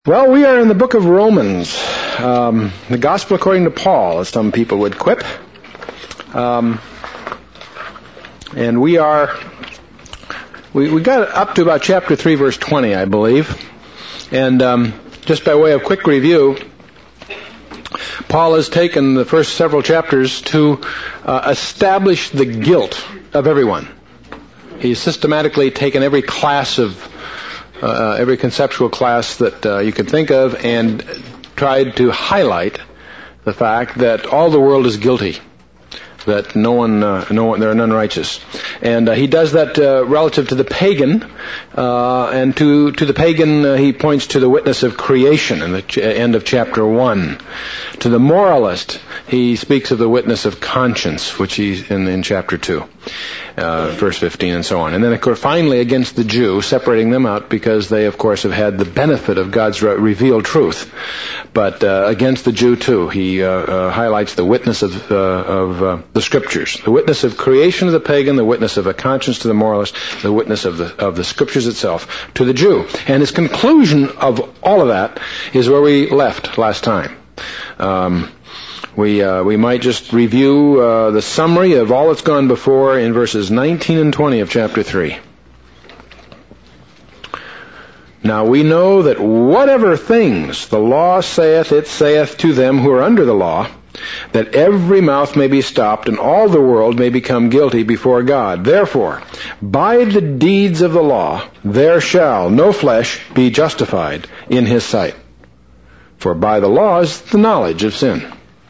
Well, we are in the book of Romans, the Gospel according to Paul, as some people would quip. And we got up to about chapter 3, verse 20, I believe. And just by way of quick review, Paul has taken the first several chapters to establish the guilt of everyone. He's systematically taken every class of every conceptual class that you can think of and tried to highlight the fact that all the world is guilty, that there are none righteous. And he does that relative to the pagan, and to the pagan he points to the witness of creation in the end of chapter 1. To the moralist he speaks of the witness of conscience, which he's in chapter 2. Verse 15 and so on. And then, of course, finally against the Jew, separating them out because they, of course, have had the benefit of God's revealed truth. But against the Jew, too, he highlights the witness of the Scriptures. The witness of creation to the pagan, the witness of a conscience to the moralist, the witness of the Scriptures itself to the Jew. And his conclusion of all of that is where we left last time. We might just review the summary of all that's gone before in verses 19 and 20 of chapter 3. Now we know that whatever things the law saith, it saith to them who are under the law, that every mouth may be stopped and all the world may become guilty before God. Therefore, by the deeds of the law, there shall no flesh be justified in his sight. For by the law is the knowledge of sin.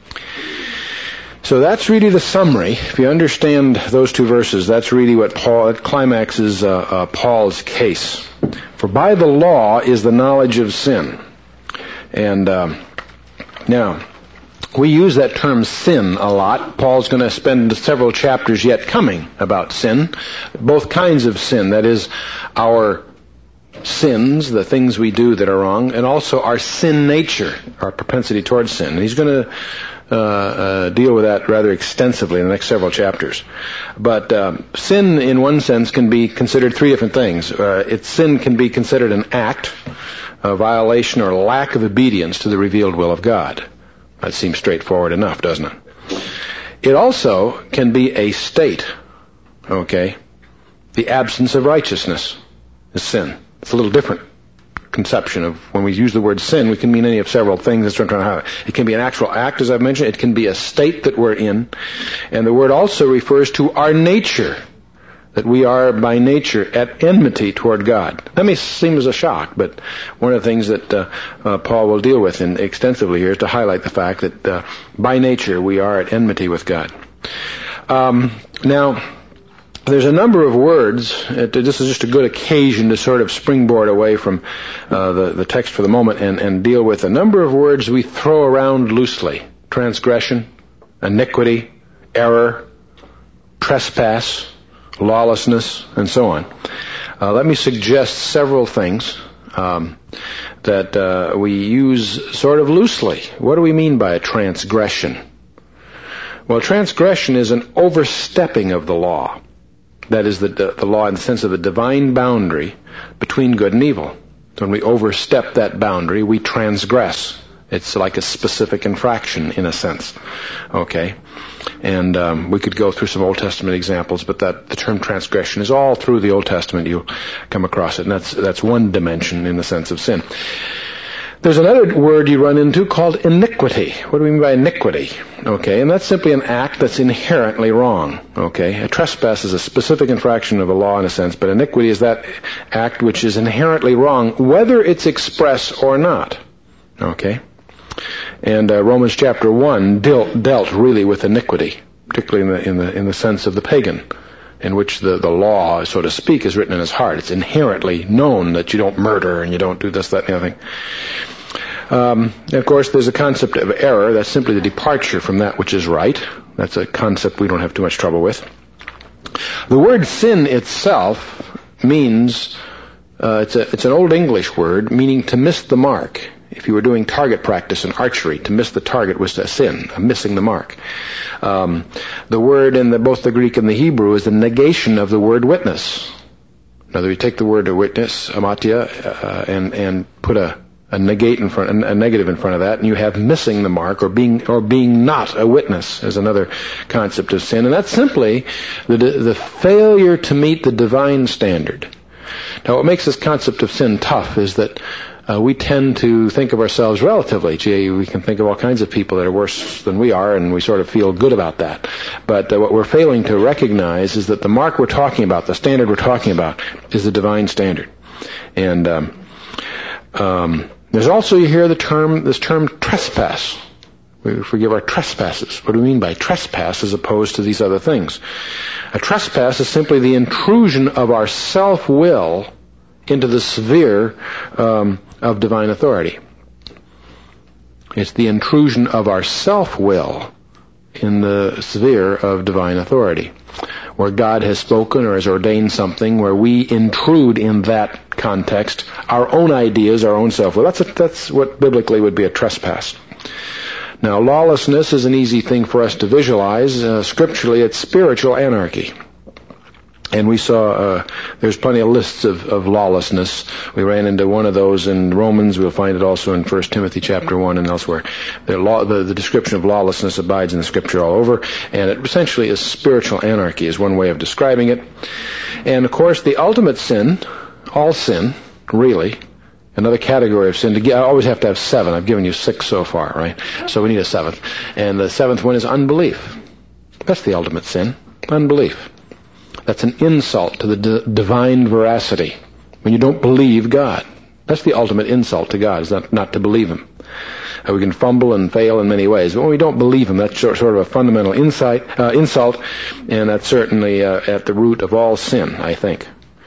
So that's really the summary. If you understand those two verses, that's really what climaxes Paul's case. For by the law is the knowledge of sin. And now, we use that term sin a lot. Paul's going to spend several chapters yet coming about sin. Both kinds of sin. That is, our sins, the things we do that are wrong, and also our sin nature, our propensity towards sin. And he's going to deal with that rather extensively in the next several chapters. But sin, in one sense, can be considered three different things. Sin can be considered an act, a violation or lack of obedience to the revealed will of God. That seems straightforward enough, doesn't it? It also can be a state. Okay? The absence of righteousness is sin. It's a little different conception of when we use the word sin. We can mean any of several things. That's what I'm trying to highlight. It can be an actual act, as I've mentioned. It can be a state that we're in. And the word also refers to our nature, that we are by nature at enmity toward God. That may seem as a shock, but one of the things that Paul will deal with extensively here is to highlight the fact that by nature we are at enmity with God. Now, there's a number of words. This is just a good occasion to sort of springboard away from the text for the moment and deal with a number of words we throw around loosely. Transgression, iniquity, error, trespass, lawlessness, and so on. Let me suggest several things that we use sort of loosely. What do we mean by a transgression? Well, transgression is an overstepping of the law. That is the law in the sense of the divine boundary between good and evil. When we overstep that boundary, we transgress. It's like a specific infraction in a sense. Okay? And we could go through some Old Testament examples, but the term transgression is all through the Old Testament. You'll come across it, and that's one dimension in the sense of sin. There's another word you run into called iniquity. What do we mean by iniquity? Okay, and that's simply an act that's inherently wrong. Okay, a trespass is a specific infraction of a law in a sense, but iniquity is that act which is inherently wrong, whether it's expressed or not. Okay, and Romans chapter 1 dealt really with iniquity, particularly in the sense of the pagan, in which the law, so to speak, is written in his heart. It's inherently known that you don't murder and you don't do this, that, and the other thing. And of course, there's a concept of error. That's simply the departure from that which is right. That's a concept we don't have too much trouble with. The word sin itself means, it's an Old English word meaning to miss the mark. If you were doing target practice in archery, to miss the target was a sin, missing the mark. The word in both the Greek and the Hebrew is the negation of the word witness. In other words, you take the word witness, amatia, and put a a negative in front of that, and you have missing the mark or being not a witness is another concept of sin, and that's simply the failure to meet the divine standard. Now, what makes this concept of sin tough is that we tend to think of ourselves relatively. We can think of all kinds of people that are worse than we are, and we sort of feel good about that. But what we're failing to recognize is that the mark we're talking about, the standard we're talking about, is the divine standard. And there's also, you hear this term trespass. We forgive our trespasses. What do we mean by trespass as opposed to these other things? A trespass is simply the intrusion of our self-will into the sphere of divine authority. It's the intrusion of our self-will in the sphere of divine authority, where God has spoken or has ordained something, where we intrude in that context our own ideas, our own self-will. That's what biblically would be a trespass. Now, lawlessness is an easy thing for us to visualize. Scripturally, it's spiritual anarchy. And we saw there's plenty of lists of lawlessness. We ran into one of those in Romans. We'll find it also in 1 Timothy chapter 1 and elsewhere. The description of lawlessness abides in the Scripture all over, and it essentially is spiritual anarchy is one way of describing it. And, of course, the ultimate sin, all sin, really, another category of sin. I always have to have 7. I've given you 6 so far, right? So we need a 7th. And the 7th one is unbelief. That's the ultimate sin, unbelief. That's an insult to the divine veracity. When you don't believe God. That's the ultimate insult to God, is not to believe Him. We can fumble and fail in many ways, but when we don't believe Him, that's sort of a fundamental insult, and that's certainly at the root of all sin, I think.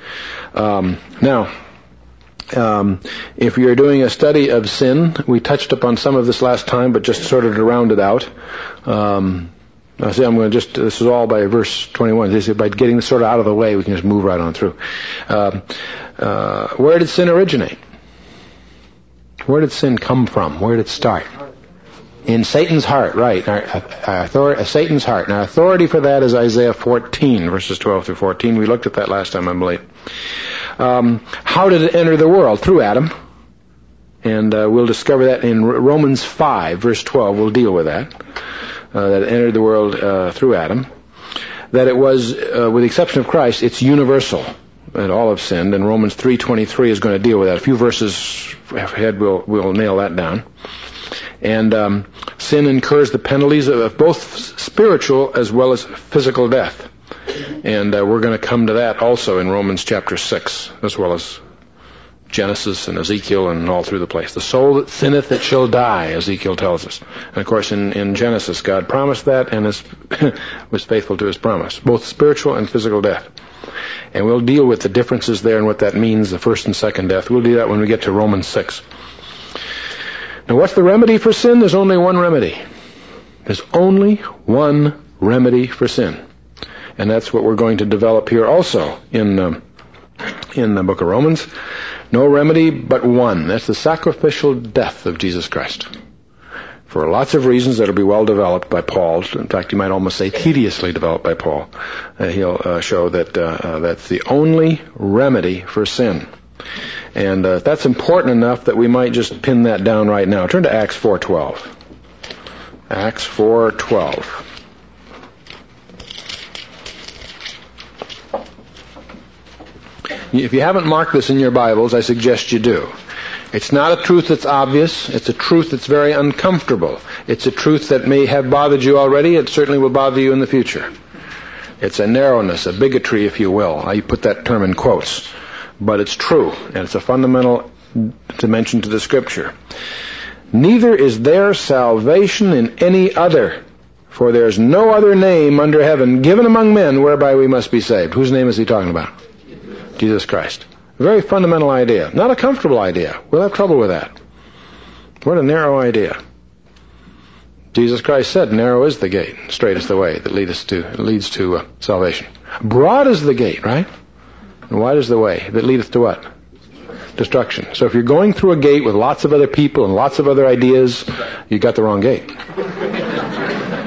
If you're doing a study of sin, we touched upon some of this last time, but just sort of to round it out. This is all by verse 21. By getting this sort of out of the way, we can just move right on through. Where did sin originate? Where did sin come from? Where did it start? In Satan's heart, right. Satan's heart. Now, authority for that is Isaiah 14, verses 12 through 14. We looked at that last time, I believe. How did it enter the world? Through Adam. And we'll discover that in Romans 5, verse 12. We'll deal with that. That it entered the world through Adam. That it was, with the exception of Christ, it's universal. That all have sinned. And Romans 3:23 is going to deal with that. A few verses ahead we'll nail that down. And sin incurs the penalties of both spiritual as well as physical death. And we're going to come to that also in Romans chapter 6, as well as Genesis and Ezekiel and all through the place. The soul that sinneth, it shall die, Ezekiel tells us. And of course in Genesis, God promised that and was faithful to His promise, both spiritual and physical death. And we'll deal with the differences there and what that means, the first and second death. We'll do that when we get to Romans 6. Now, what's the remedy for sin? There's only one remedy. There's only one remedy for sin. And that's what we're going to develop here also in the book of Romans. No remedy but one. That's the sacrificial death of Jesus Christ. For lots of reasons that will be well developed by Paul. In fact, you might almost say tediously developed by Paul. He'll show that that's the only remedy for sin. And that's important enough that we might just pin that down right now. Turn to Acts 4:12. Acts 4:12. If you haven't marked this in your Bibles, I suggest you do. It's not a truth that's obvious. It's a truth that's very uncomfortable. It's a truth that may have bothered you already. It certainly will bother you in the future. It's a narrowness, a bigotry, if you will. I put that term in quotes. But it's true, and it's a fundamental dimension to the Scripture. Neither is there salvation in any other, for there is no other name under heaven given among men whereby we must be saved. Whose name is he talking about? Jesus Christ. A very fundamental idea. Not a comfortable idea. We'll have trouble with that. What a narrow idea. Jesus Christ said, narrow is the gate, straight is the way that leads to salvation. Broad is the gate, right? And wide is the way that leadeth to what? Destruction. So if you're going through a gate with lots of other people and lots of other ideas, you got the wrong gate.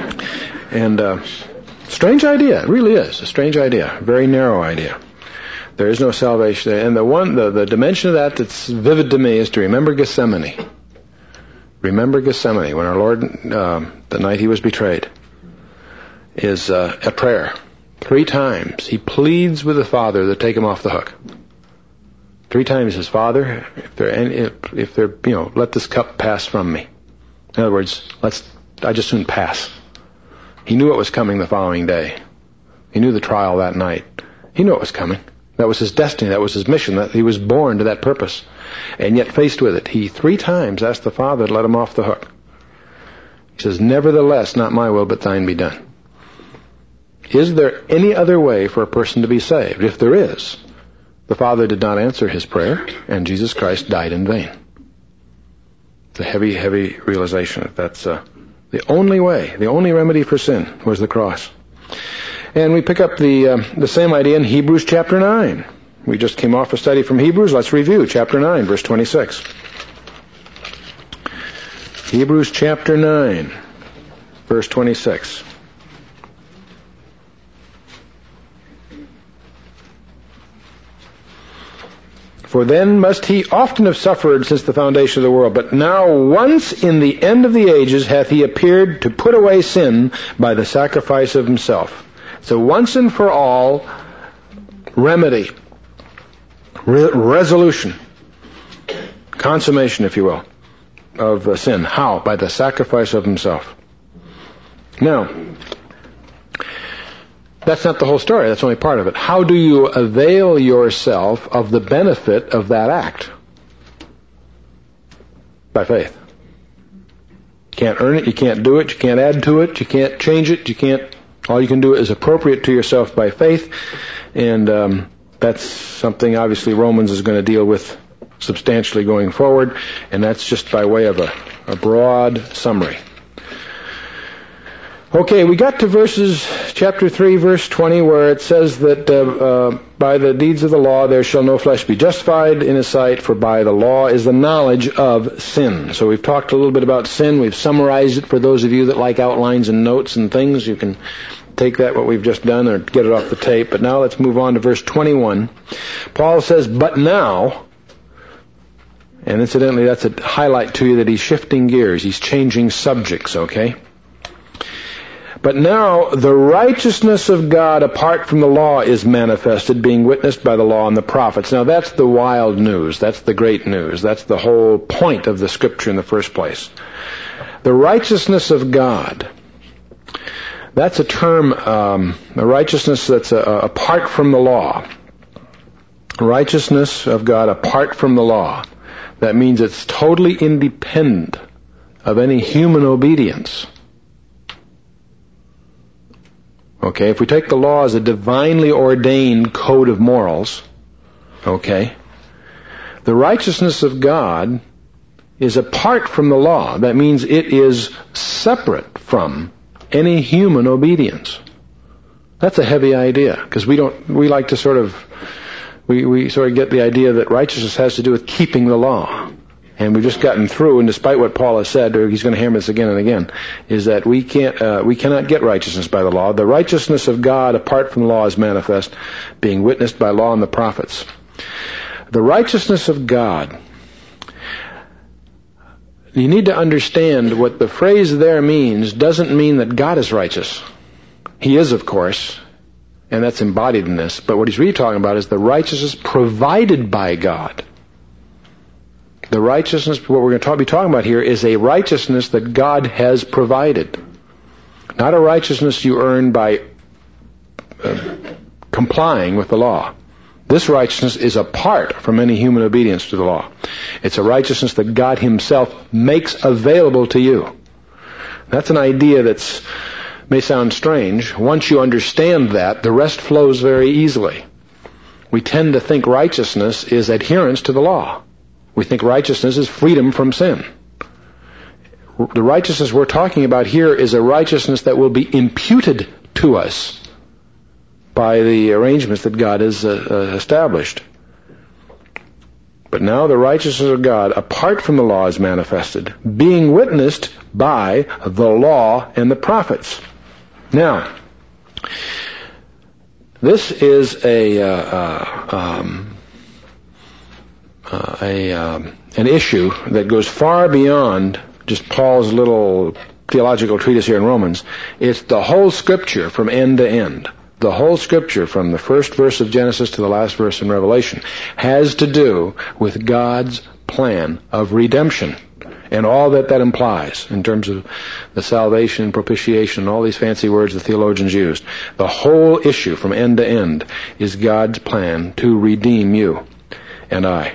And strange idea. It really is a strange idea. Very narrow idea. There is no salvation there. And the dimension of that that's vivid to me is to remember Gethsemane. Remember Gethsemane, when our Lord, the night he was betrayed, is a prayer. 3 times he pleads with the Father to take him off the hook. 3 times he says, Father, if there, let this cup pass from me. In other words, I just soon pass. He knew it was coming the following day. He knew the trial that night. He knew it was coming. That was his destiny. That was his mission. That he was born to that purpose. And yet faced with it, he 3 times asked the Father to let him off the hook. He says, nevertheless, not my will, but thine be done. Is there any other way for a person to be saved? If there is, the Father did not answer his prayer, and Jesus Christ died in vain. It's a heavy, heavy realization that that's the only way, the only remedy for sin was the cross. And we pick up the same idea in Hebrews chapter 9. We just came off a study from Hebrews. Let's review chapter 9, verse 26. Hebrews chapter 9, verse 26. For then must he often have suffered since the foundation of the world. But now once in the end of the ages hath he appeared to put away sin by the sacrifice of himself. So once and for all, remedy, resolution, consummation, if you will, of sin. How? By the sacrifice of himself. Now, that's not the whole story. That's only part of it. How do you avail yourself of the benefit of that act? By faith. You can't earn it. You can't do it. You can't add to it. You can't change it. All you can do is appropriate to yourself by faith. And that's something obviously Romans is going to deal with substantially going forward. And that's just by way of a broad summary. Okay, we got to chapter 3, verse 20, where it says that by the deeds of the law there shall no flesh be justified in his sight, for by the law is the knowledge of sin. So we've talked a little bit about sin. We've summarized it for those of you that like outlines and notes and things. You can take that, what we've just done, or get it off the tape. But now let's move on to verse 21. Paul says, but now, and incidentally that's a highlight to you that he's shifting gears. He's changing subjects, okay? But now the righteousness of God apart from the law is manifested, being witnessed by the law and the prophets. Now that's the wild news. That's the great news. That's the whole point of the Scripture in the first place. The righteousness of God. That's a term, a righteousness that's apart from the law. Righteousness of God apart from the law. That means it's totally independent of any human obedience. Okay, if we take the law as a divinely ordained code of morals, okay, the righteousness of God is apart from the law. That means it is separate from any human obedience. That's a heavy idea, because we like to sort of get the idea that righteousness has to do with keeping the law. And we've just gotten through, and despite what Paul has said, or he's going to hammer this again and again, is that we cannot get righteousness by the law. The righteousness of God apart from the law is manifest, being witnessed by law and the prophets. The righteousness of God. You need to understand what the phrase there means doesn't mean that God is righteous. He is, of course, and that's embodied in this. But what he's really talking about is the righteousness provided by God. The righteousness, what we're going to be talking about here, is a righteousness that God has provided. Not a righteousness you earn by complying with the law. This righteousness is apart from any human obedience to the law. It's a righteousness that God himself makes available to you. That's an idea that may sound strange. Once you understand that, the rest flows very easily. We tend to think righteousness is adherence to the law. We think righteousness is freedom from sin. The righteousness we're talking about here is a righteousness that will be imputed to us by the arrangements that God has established. But now the righteousness of God, apart from the law, is manifested, being witnessed by the law and the prophets. Now, This is an issue that goes far beyond just Paul's little theological treatise here in Romans. It's the whole Scripture from end to end. The whole Scripture from the first verse of Genesis to the last verse in Revelation has to do with God's plan of redemption and all that implies in terms of the salvation, propitiation, all these fancy words the theologians used. The whole issue from end to end is God's plan to redeem you and I.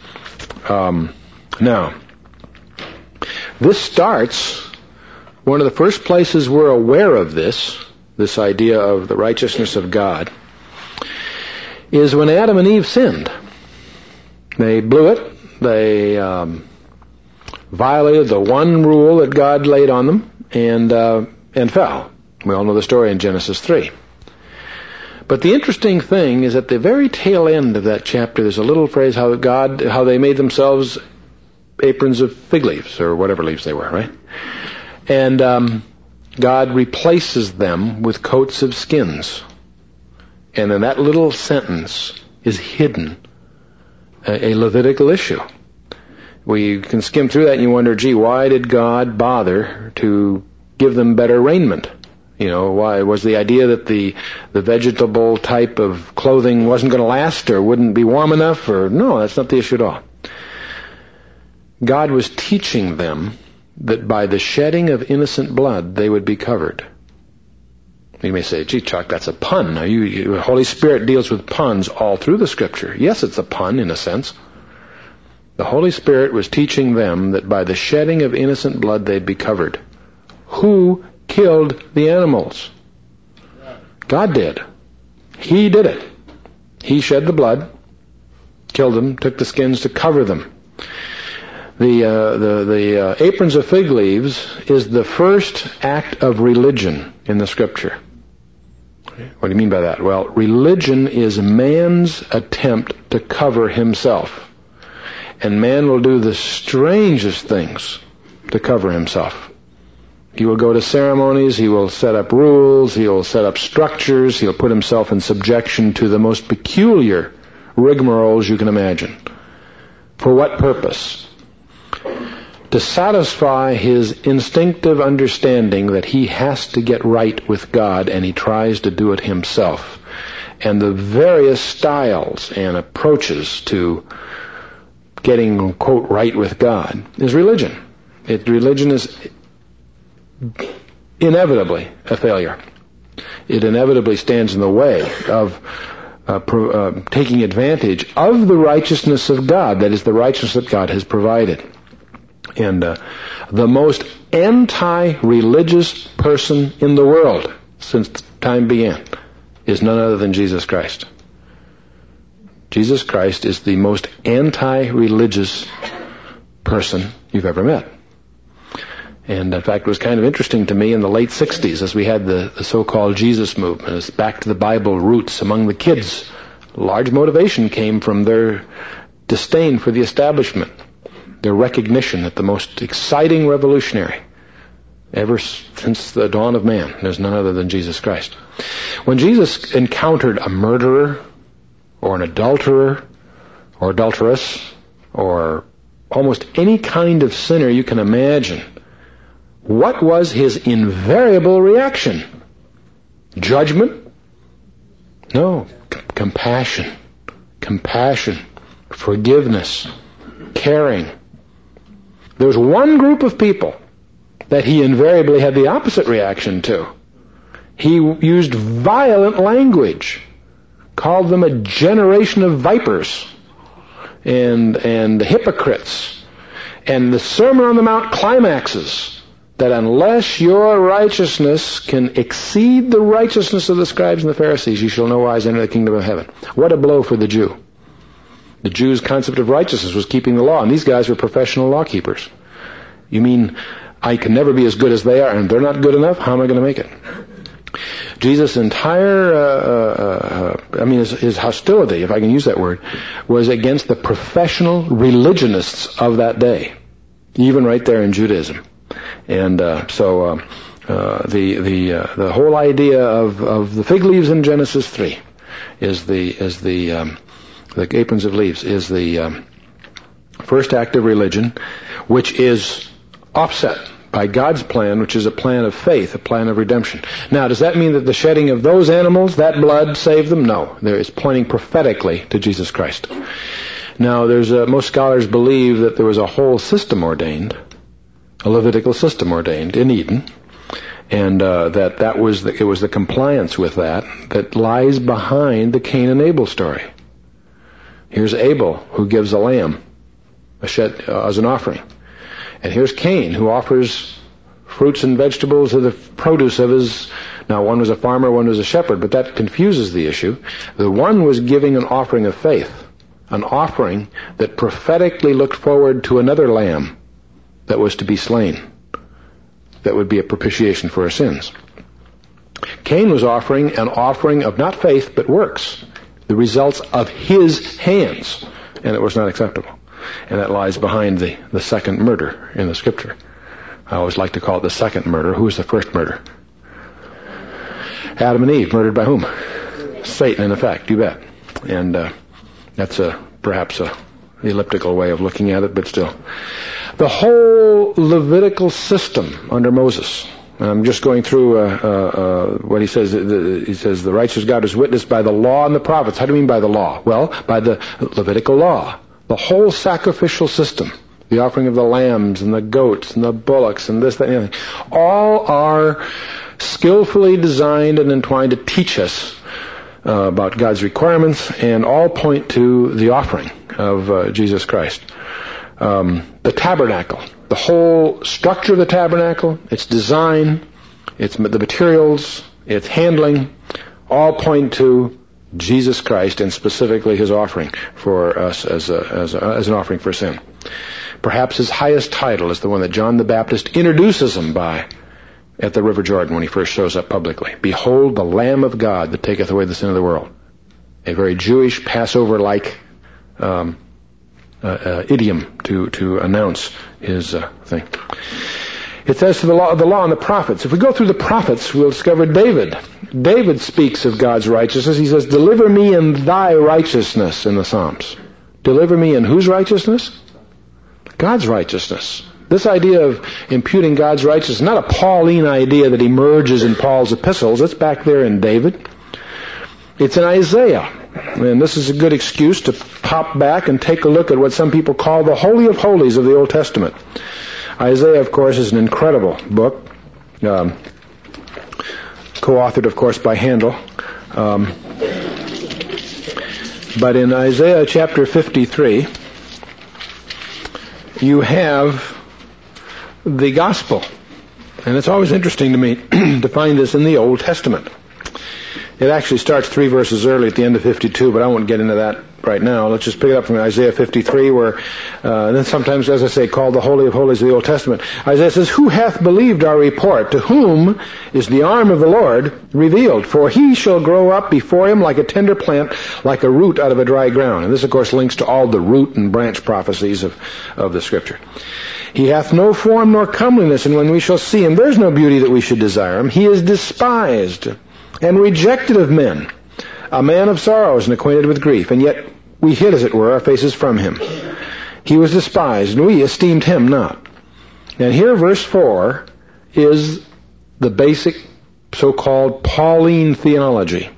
Now, this starts, one of the first places we're aware of this idea of the righteousness of God, is when Adam and Eve sinned. They blew it. They violated the one rule that God laid on them and fell. We all know the story in Genesis 3. But the interesting thing is at the very tail end of that chapter, there's a little phrase how they made themselves aprons of fig leaves, or whatever leaves they were, right? And God replaces them with coats of skins. And in that little sentence is hidden a Levitical issue. We can skim through that and you wonder, gee, why did God bother to give them better raiment? Why was the idea that the vegetable type of clothing wasn't going to last or wouldn't be warm enough? Or no, that's not the issue at all. God was teaching them that by the shedding of innocent blood they would be covered. You may say, gee, Chuck, that's a pun. Now, the Holy Spirit deals with puns all through the Scripture. Yes, it's a pun in a sense. The Holy Spirit was teaching them that by the shedding of innocent blood they'd be covered. Who killed the animals? God did. He did it. He shed the blood, killed them, took the skins to cover them. The aprons of fig leaves is the first act of religion in the Scripture. What do you mean by that? Well, religion is man's attempt to cover himself. And man will do the strangest things to cover himself. He will go to ceremonies, he will set up rules, he will set up structures, he'll put himself in subjection to the most peculiar rigmaroles you can imagine. For what purpose? To satisfy his instinctive understanding that he has to get right with God, and he tries to do it himself. And the various styles and approaches to getting, quote, right with God is religion. Religion is inevitably a failure. It inevitably stands in the way of taking advantage of the righteousness of God, that is, the righteousness that God has provided. And the most anti-religious person in the world since time began is none other than Jesus Christ. Jesus Christ is the most anti-religious person you've ever met. And in fact, it was kind of interesting to me in the late 60s as we had the so-called Jesus movement. It's back to the Bible roots among the kids. Large motivation came from their disdain for the establishment, their recognition that the most exciting revolutionary ever since the dawn of man is none other than Jesus Christ. When Jesus encountered a murderer or an adulterer or adulteress or almost any kind of sinner you can imagine, what was his invariable reaction? Judgment? No. Compassion. Compassion. Forgiveness. Caring. There was one group of people that he invariably had the opposite reaction to. He used violent language, called them a generation of vipers and hypocrites. And the Sermon on the Mount climaxes that unless your righteousness can exceed the righteousness of the scribes and the Pharisees, you shall no wise enter the kingdom of heaven. What a blow for the Jew. The Jew's concept of righteousness was keeping the law, and these guys were professional law keepers. You mean I can never be as good as they are, and they're not good enough? How am I going to make it? Jesus' entire, his hostility, if I can use that word, was against the professional religionists of that day, even right there in Judaism. And the whole idea of the fig leaves in Genesis 3 the aprons of leaves is the first act of religion, which is offset by God's plan, which is a plan of faith, a plan of redemption. Now, does that mean that the shedding of those animals, that blood, saved them? No. There is pointing prophetically to Jesus Christ. Now, most scholars believe that there was a whole system ordained, a Levitical system ordained in Eden, and it was the compliance with that lies behind the Cain and Abel story. Here's Abel, who gives a lamb as an offering. And here's Cain, who offers fruits and vegetables of the produce of his... Now, one was a farmer, one was a shepherd, but that confuses the issue. The one was giving an offering of faith, an offering that prophetically looked forward to another lamb that was to be slain, that would be a propitiation for our sins. Cain was offering an offering of not faith, but works, the results of his hands, and it was not acceptable. And that lies behind the second murder in the Scripture. I always like to call it the second murder. Who was the first murder? Adam and Eve, murdered by whom? Satan, in effect, you bet. And that's perhaps a elliptical way of looking at it, but still. The whole Levitical system under Moses, and I'm just going through what he says. He says, the righteous God is witnessed by the law and the prophets. How do you mean by the law? Well, by the Levitical law. The whole sacrificial system, the offering of the lambs and the goats and the bullocks and this, that, and the other thing, all are skillfully designed and entwined to teach us about God's requirements, and all point to the offering of Jesus Christ. The tabernacle, the whole structure of the tabernacle, its design, the materials, its handling, all point to Jesus Christ, and specifically his offering for us as an offering for sin. Perhaps his highest title is the one that John the Baptist introduces him by at the River Jordan when he first shows up publicly. Behold the Lamb of God that taketh away the sin of the world. A very Jewish Passover-like idiom to announce his thing. It says to the law and the prophets. If we go through the prophets, we'll discover David. David speaks of God's righteousness. He says, deliver me in thy righteousness in the Psalms. Deliver me in whose righteousness? God's righteousness. This idea of imputing God's righteousness is not a Pauline idea that emerges in Paul's epistles. It's back there in David. It's in Isaiah. And this is a good excuse to pop back and take a look at what some people call the Holy of Holies of the Old Testament. Isaiah, of course, is an incredible book, co-authored, of course, by Handel. But in Isaiah chapter 53, you have the gospel. And it's always interesting to me to find this in the Old Testament. It actually starts 3 verses early at the end of 52, but I won't get into that right now. Let's just pick it up from Isaiah 53, where then sometimes, as I say, called the Holy of Holies of the Old Testament. Isaiah says, who hath believed our report? To whom is the arm of the Lord revealed? For he shall grow up before him like a tender plant, like a root out of a dry ground. And this, of course, links to all the root and branch prophecies of the Scripture. He hath no form nor comeliness, and when we shall see him, there's no beauty that we should desire him. He is despised and rejected of men, a man of sorrows and acquainted with grief, and yet we hid, as it were, our faces from him. He was despised, and we esteemed him not. And here, verse 4, is the basic so-called Pauline theology.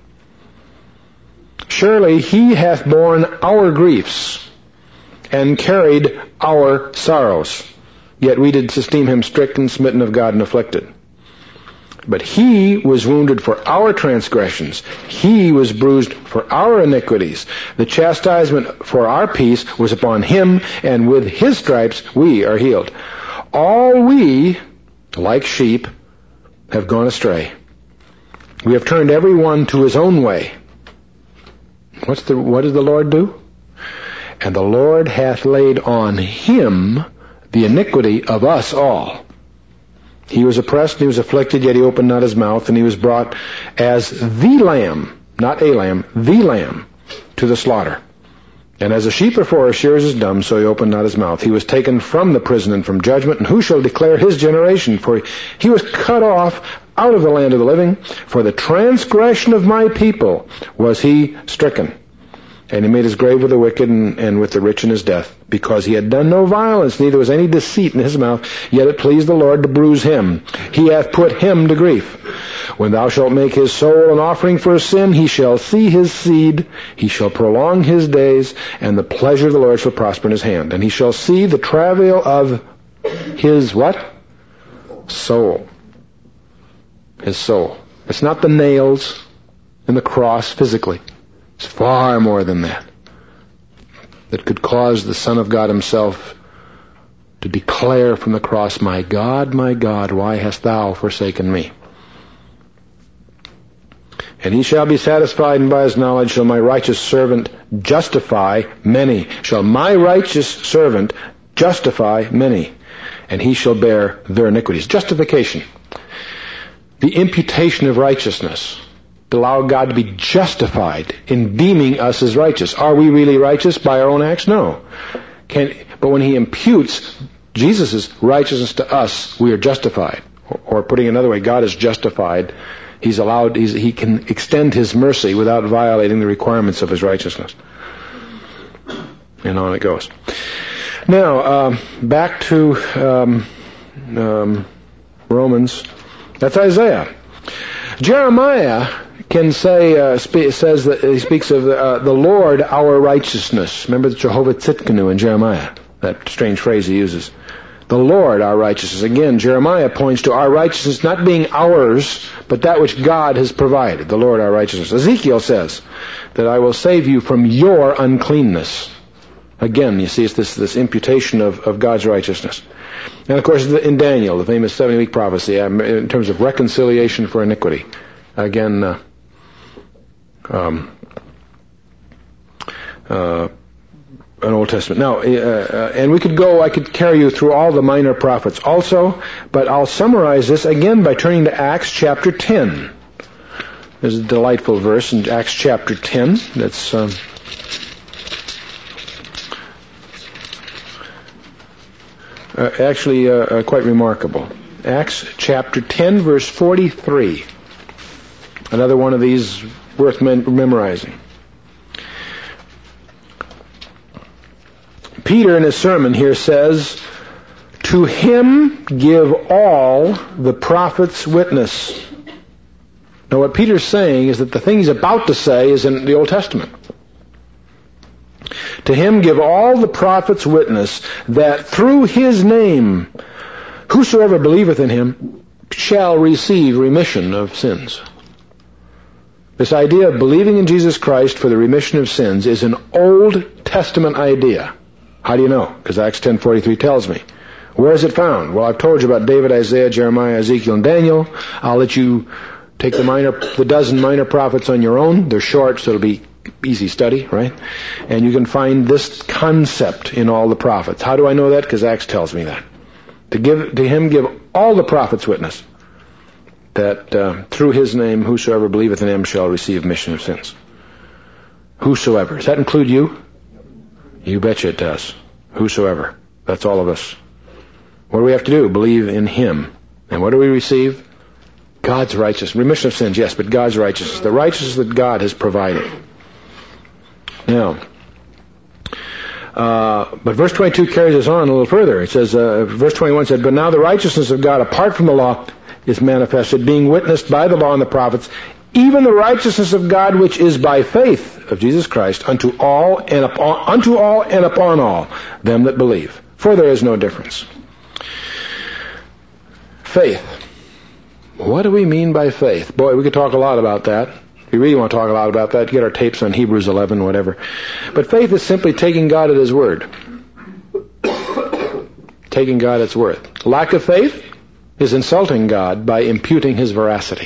Surely he hath borne our griefs and carried our sorrows, yet we did esteem him stricken, smitten of God, and afflicted. But he was wounded for our transgressions. He was bruised for our iniquities. The chastisement for our peace was upon him, and with his stripes we are healed. All we, like sheep, have gone astray. We have turned every one to his own way. What did the Lord do? And the Lord hath laid on him the iniquity of us all. He was oppressed, and he was afflicted, yet he opened not his mouth, and he was brought as the lamb, not a lamb, the lamb, to the slaughter. And as a sheep before her shears is dumb, so he opened not his mouth. He was taken from the prison and from judgment, and who shall declare his generation? For he was cut off out of the land of the living. For the transgression of my people was he stricken. And he made his grave with the wicked and with the rich in his death, because he had done no violence, neither was any deceit in his mouth. Yet it pleased the Lord to bruise him. He hath put him to grief. When thou shalt make his soul an offering for sin, he shall see his seed, he shall prolong his days, and the pleasure of the Lord shall prosper in his hand. And he shall see the travail of his what? Soul. His soul. It's not the nails and the cross physically. It's far more than that. That could cause the Son of God himself to declare from the cross, my God, why hast thou forsaken me? And he shall be satisfied, and by his knowledge shall my righteous servant justify many. Shall my righteous servant justify many, and he shall bear their iniquities. Justification. The imputation of righteousness. To allow God to be justified in deeming us as righteous. Are we really righteous by our own acts? No. But when he imputes Jesus' righteousness to us, we are justified. Or putting it another way, God is justified. He can extend his mercy without violating the requirements of his righteousness. And on it goes. Now, back to Romans. That's Isaiah. Jeremiah can says that he speaks of the Lord our righteousness. Remember the Jehovah Tzidkenu in Jeremiah, that strange phrase he uses. The Lord our righteousness. Again, Jeremiah points to our righteousness not being ours, but that which God has provided. The Lord our righteousness. Ezekiel says that I will save you from your uncleanness. Again, you see, it's this imputation of God's righteousness. And of course, in Daniel, the famous 70-week prophecy, in terms of reconciliation for iniquity. Again, an Old Testament. Now, and I could carry you through all the minor prophets also, but I'll summarize this again by turning to Acts chapter 10. There's a delightful verse in Acts chapter 10 that's actually quite remarkable. Acts chapter 10, verse 43. Another one of these worth memorizing. Peter in his sermon here says, to him give all the prophets witness. Now what Peter's saying is that the thing he's about to say is in the Old Testament. To him give all the prophets witness that through his name whosoever believeth in him shall receive remission of sins. This idea of believing in Jesus Christ for the remission of sins is an Old Testament idea. How do you know? Because Acts 10:43 tells me. Where is it found? Well, I've told you about David, Isaiah, Jeremiah, Ezekiel, and Daniel. I'll let you take the dozen minor prophets on your own. They're short, so it'll be easy study, right? And you can find this concept in all the prophets. How do I know that? Because Acts tells me that. To him give all the prophets witness that through his name whosoever believeth in him shall receive remission of sins. Whosoever. Does that include you? You betcha it does. Whosoever. That's all of us. What do we have to do? Believe in him. And what do we receive? God's righteousness. Remission of sins, yes, but God's righteousness. The righteousness that God has provided. Now, but verse 22 carries us on a little further. It says, verse 21 said, but now the righteousness of God apart from the law is manifested, being witnessed by the law and the prophets, even the righteousness of God which is by faith of Jesus Christ unto all and upon all them that believe. For there is no difference. Faith. What do we mean by faith? Boy, we could talk a lot about that. If you really want to talk a lot about that, get our tapes on Hebrews 11, whatever. But faith is simply taking God at his word. Taking God at his word. Lack of faith is insulting God by imputing his veracity.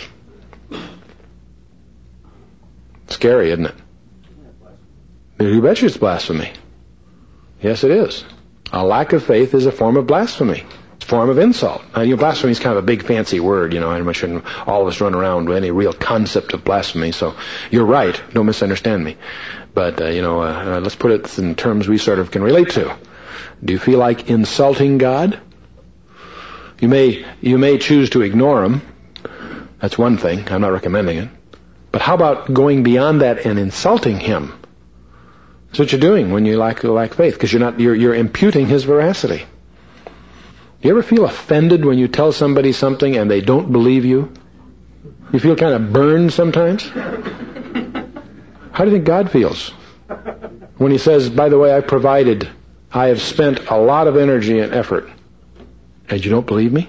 Scary, isn't it? You bet you it's blasphemy. Yes, it is. A lack of faith is a form of blasphemy. It's a form of insult. Blasphemy is kind of a big fancy word, and shouldn't all of us run around with any real concept of blasphemy. So you're right. Don't misunderstand me. But, let's put it in terms we sort of can relate to. Do you feel like insulting God? You may choose to ignore him, That's one thing. I'm not recommending it. But how about going beyond that and insulting him? That's what you're doing when you lack faith, because you're imputing his veracity. You ever feel offended when you tell somebody something and they don't believe you? You feel kind of burned sometimes? How do you think God feels when he says, by the way, I have spent a lot of energy and effort, and you don't believe me?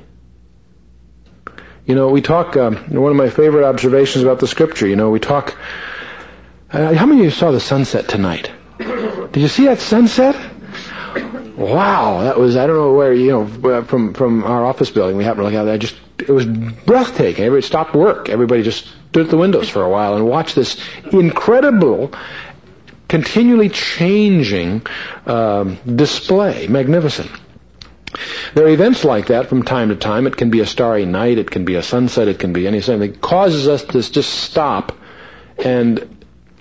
We talk, one of my favorite observations about the Scripture, we talk, how many of you saw the sunset tonight? Did you see that sunset? Wow, that was, I don't know where, from our office building, we happened to look out there, it was breathtaking. Everybody stopped work. Everybody just stood at the windows for a while and watched this incredible, continually changing display. Magnificent. There are events like that from time to time. It can be a starry night, it can be a sunset, it can be anything that causes us to just stop and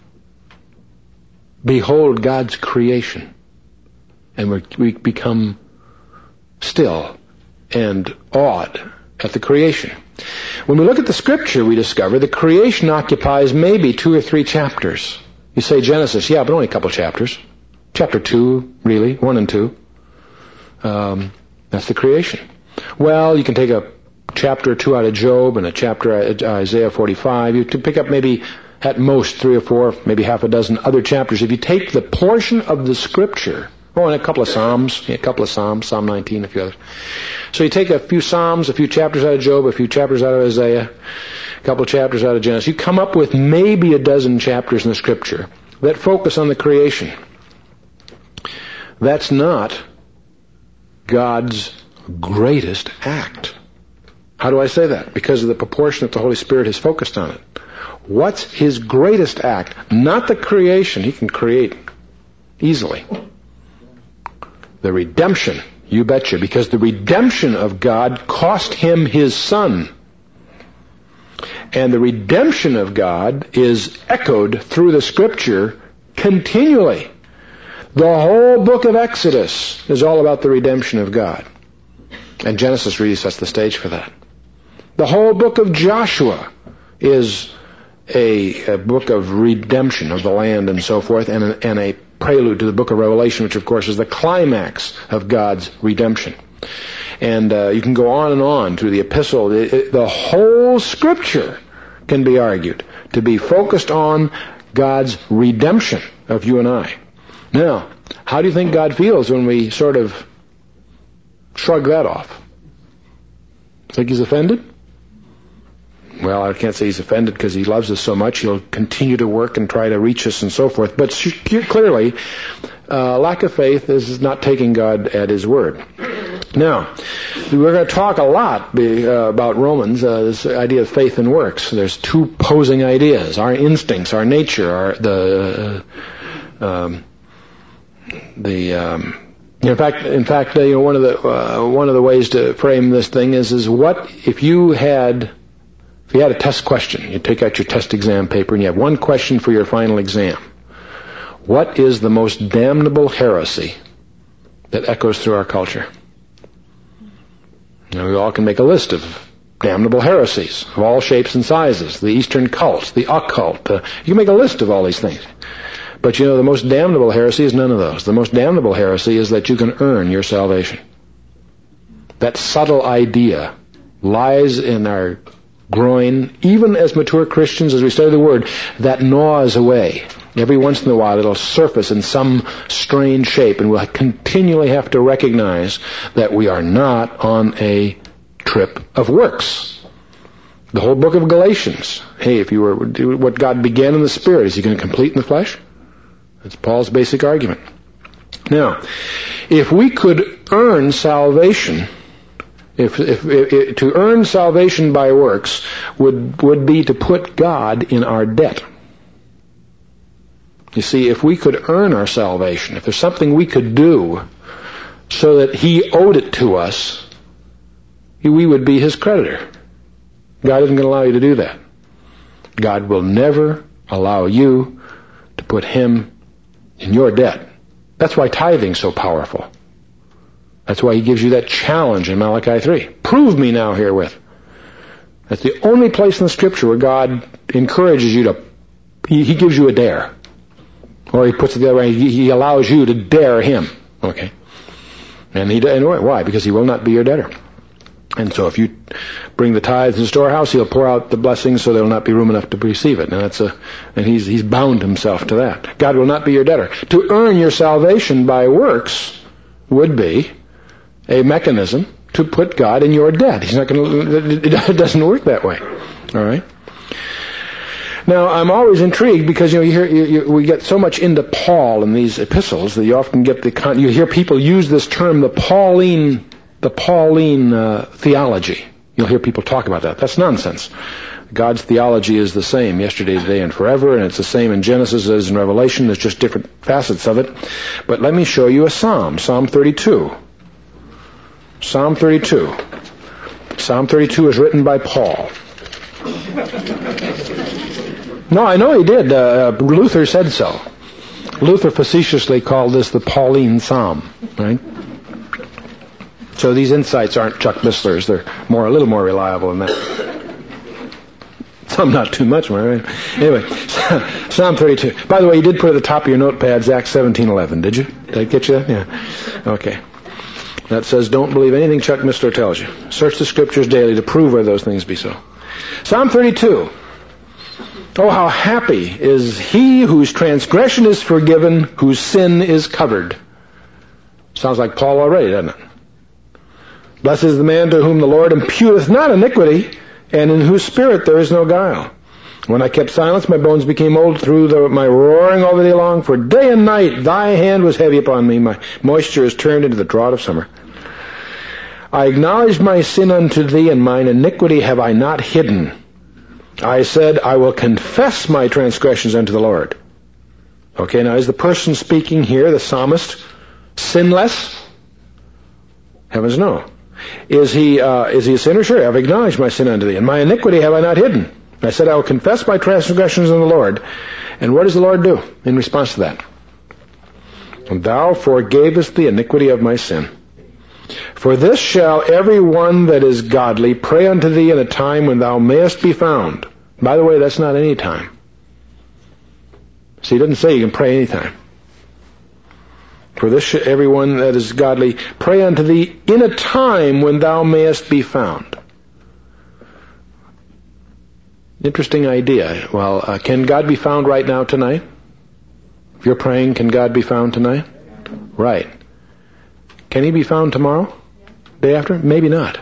behold God's creation. And we become still and awed at the creation. When we look at the Scripture, we discover the creation occupies maybe 2 or 3 chapters. You say Genesis, yeah, but only a couple chapters. Chapter 2, really, 1 and 2. That's the creation. Well, you can take a chapter or 2 out of Job and a chapter out of Isaiah 45. You can pick up maybe at most 3 or 4, maybe half a dozen other chapters. If you take the portion of the Scripture, and a couple of Psalms, Psalm 19, a few others. So you take a few Psalms, a few chapters out of Job, a few chapters out of Isaiah, a couple of chapters out of Genesis. You come up with maybe a dozen chapters in the Scripture that focus on the creation. That's not God's greatest act. How do I say that? Because of the proportion that the Holy Spirit has focused on it. What's his greatest act? Not the creation. He can create easily. The redemption, you betcha, because the redemption of God cost him his Son. And the redemption of God is echoed through the Scripture continually. The whole book of Exodus is all about the redemption of God. And Genesis really sets the stage for that. The whole book of Joshua is a book of redemption of the land and so forth, and a prelude to the book of Revelation, which of course is the climax of God's redemption. And you can go on and on through the epistle. The whole Scripture can be argued to be focused on God's redemption of you and I. Now, how do you think God feels when we sort of shrug that off? Think he's offended? Well, I can't say he's offended because he loves us so much. He'll continue to work and try to reach us and so forth. But clearly, lack of faith is not taking God at his word. Now, we're going to talk a lot about Romans, this idea of faith and works. There's 2 opposing ideas. Our instincts, our nature, in fact, one of the ways to frame this thing is what if you had a test question, you take out your test exam paper and you have one question for your final exam. What is the most damnable heresy that echoes through our culture? Now, we all can make a list of damnable heresies of all shapes and sizes. The Eastern cults, the occult. You can make a list of all these things. But the most damnable heresy is none of those. The most damnable heresy is that you can earn your salvation. That subtle idea lies in our groin, even as mature Christians, as we study the Word, that gnaws away. Every once in a while it'll surface in some strange shape, and we'll continually have to recognize that we are not on a trip of works. The whole book of Galatians. Hey, if you were what God began in the Spirit, is he going to complete in the flesh? That's Paul's basic argument. Now, if we could earn salvation, if to earn salvation by works would be to put God in our debt. You see, if we could earn our salvation, if there's something we could do so that he owed it to us, we would be his creditor. God isn't going to allow you to do that. God will never allow you to put him in your debt. That's why tithing's so powerful. That's why he gives you that challenge in Malachi 3. Prove me now herewith. That's the only place in the Scripture where God encourages you to, He gives you a dare. Or He puts it the other way, He allows you to dare Him. Okay? And why? Because He will not be your debtor. And so if you bring the tithes in the storehouse, He'll pour out the blessings so there will not be room enough to receive it. And He's bound Himself to that. God will not be your debtor. To earn your salvation by works would be a mechanism to put God in your debt. He's not going to, it doesn't work that way. All right? Now, I'm always intrigued because, we get so much into Paul in these epistles that you often get you hear people use this term, the Pauline theology. You'll hear people talk about that. That's nonsense. God's theology is the same yesterday, today, and forever, and it's the same in Genesis as in Revelation. There's just different facets of it. But let me show you a psalm, Psalm 32. Psalm 32. Psalm 32 is written by Paul. No, I know he did. Luther said so. Luther facetiously called this the Pauline Psalm, right? So these insights aren't Chuck Missler's. They're a little more reliable than that. Some not too much more, right? Anyway, Psalm 32. By the way, you did put at the top of your notepads Acts 17:11, did you? Did I get you that? Yeah. Okay. That says, don't believe anything Chuck Missler tells you. Search the Scriptures daily to prove whether those things be so. Psalm 32. Oh, how happy is he whose transgression is forgiven, whose sin is covered. Sounds like Paul already, doesn't it? Blessed is the man to whom the Lord imputeth not iniquity, and in whose spirit there is no guile. When I kept silence, my bones became old through my roaring all the day long. For day and night thy hand was heavy upon me. My moisture is turned into the drought of summer. I acknowledged my sin unto thee, and mine iniquity have I not hidden. I said, I will confess my transgressions unto the Lord. Okay, now is the person speaking here, the psalmist, sinless? Heavens no. Is he a sinner? Sure, I have acknowledged my sin unto thee, and my iniquity have I not hidden. I said, I will confess my transgressions unto the Lord. And what does the Lord do in response to that? And thou forgavest the iniquity of my sin. For this shall every one that is godly pray unto thee in a time when thou mayest be found. By the way, that's not any time. See, he doesn't say you can pray any time. For this shall every one that is godly pray unto thee in a time when thou mayest be found. Interesting idea. Well, can God be found right now tonight? If you're praying, can God be found tonight? Right. Can He be found tomorrow? Day after? Maybe not.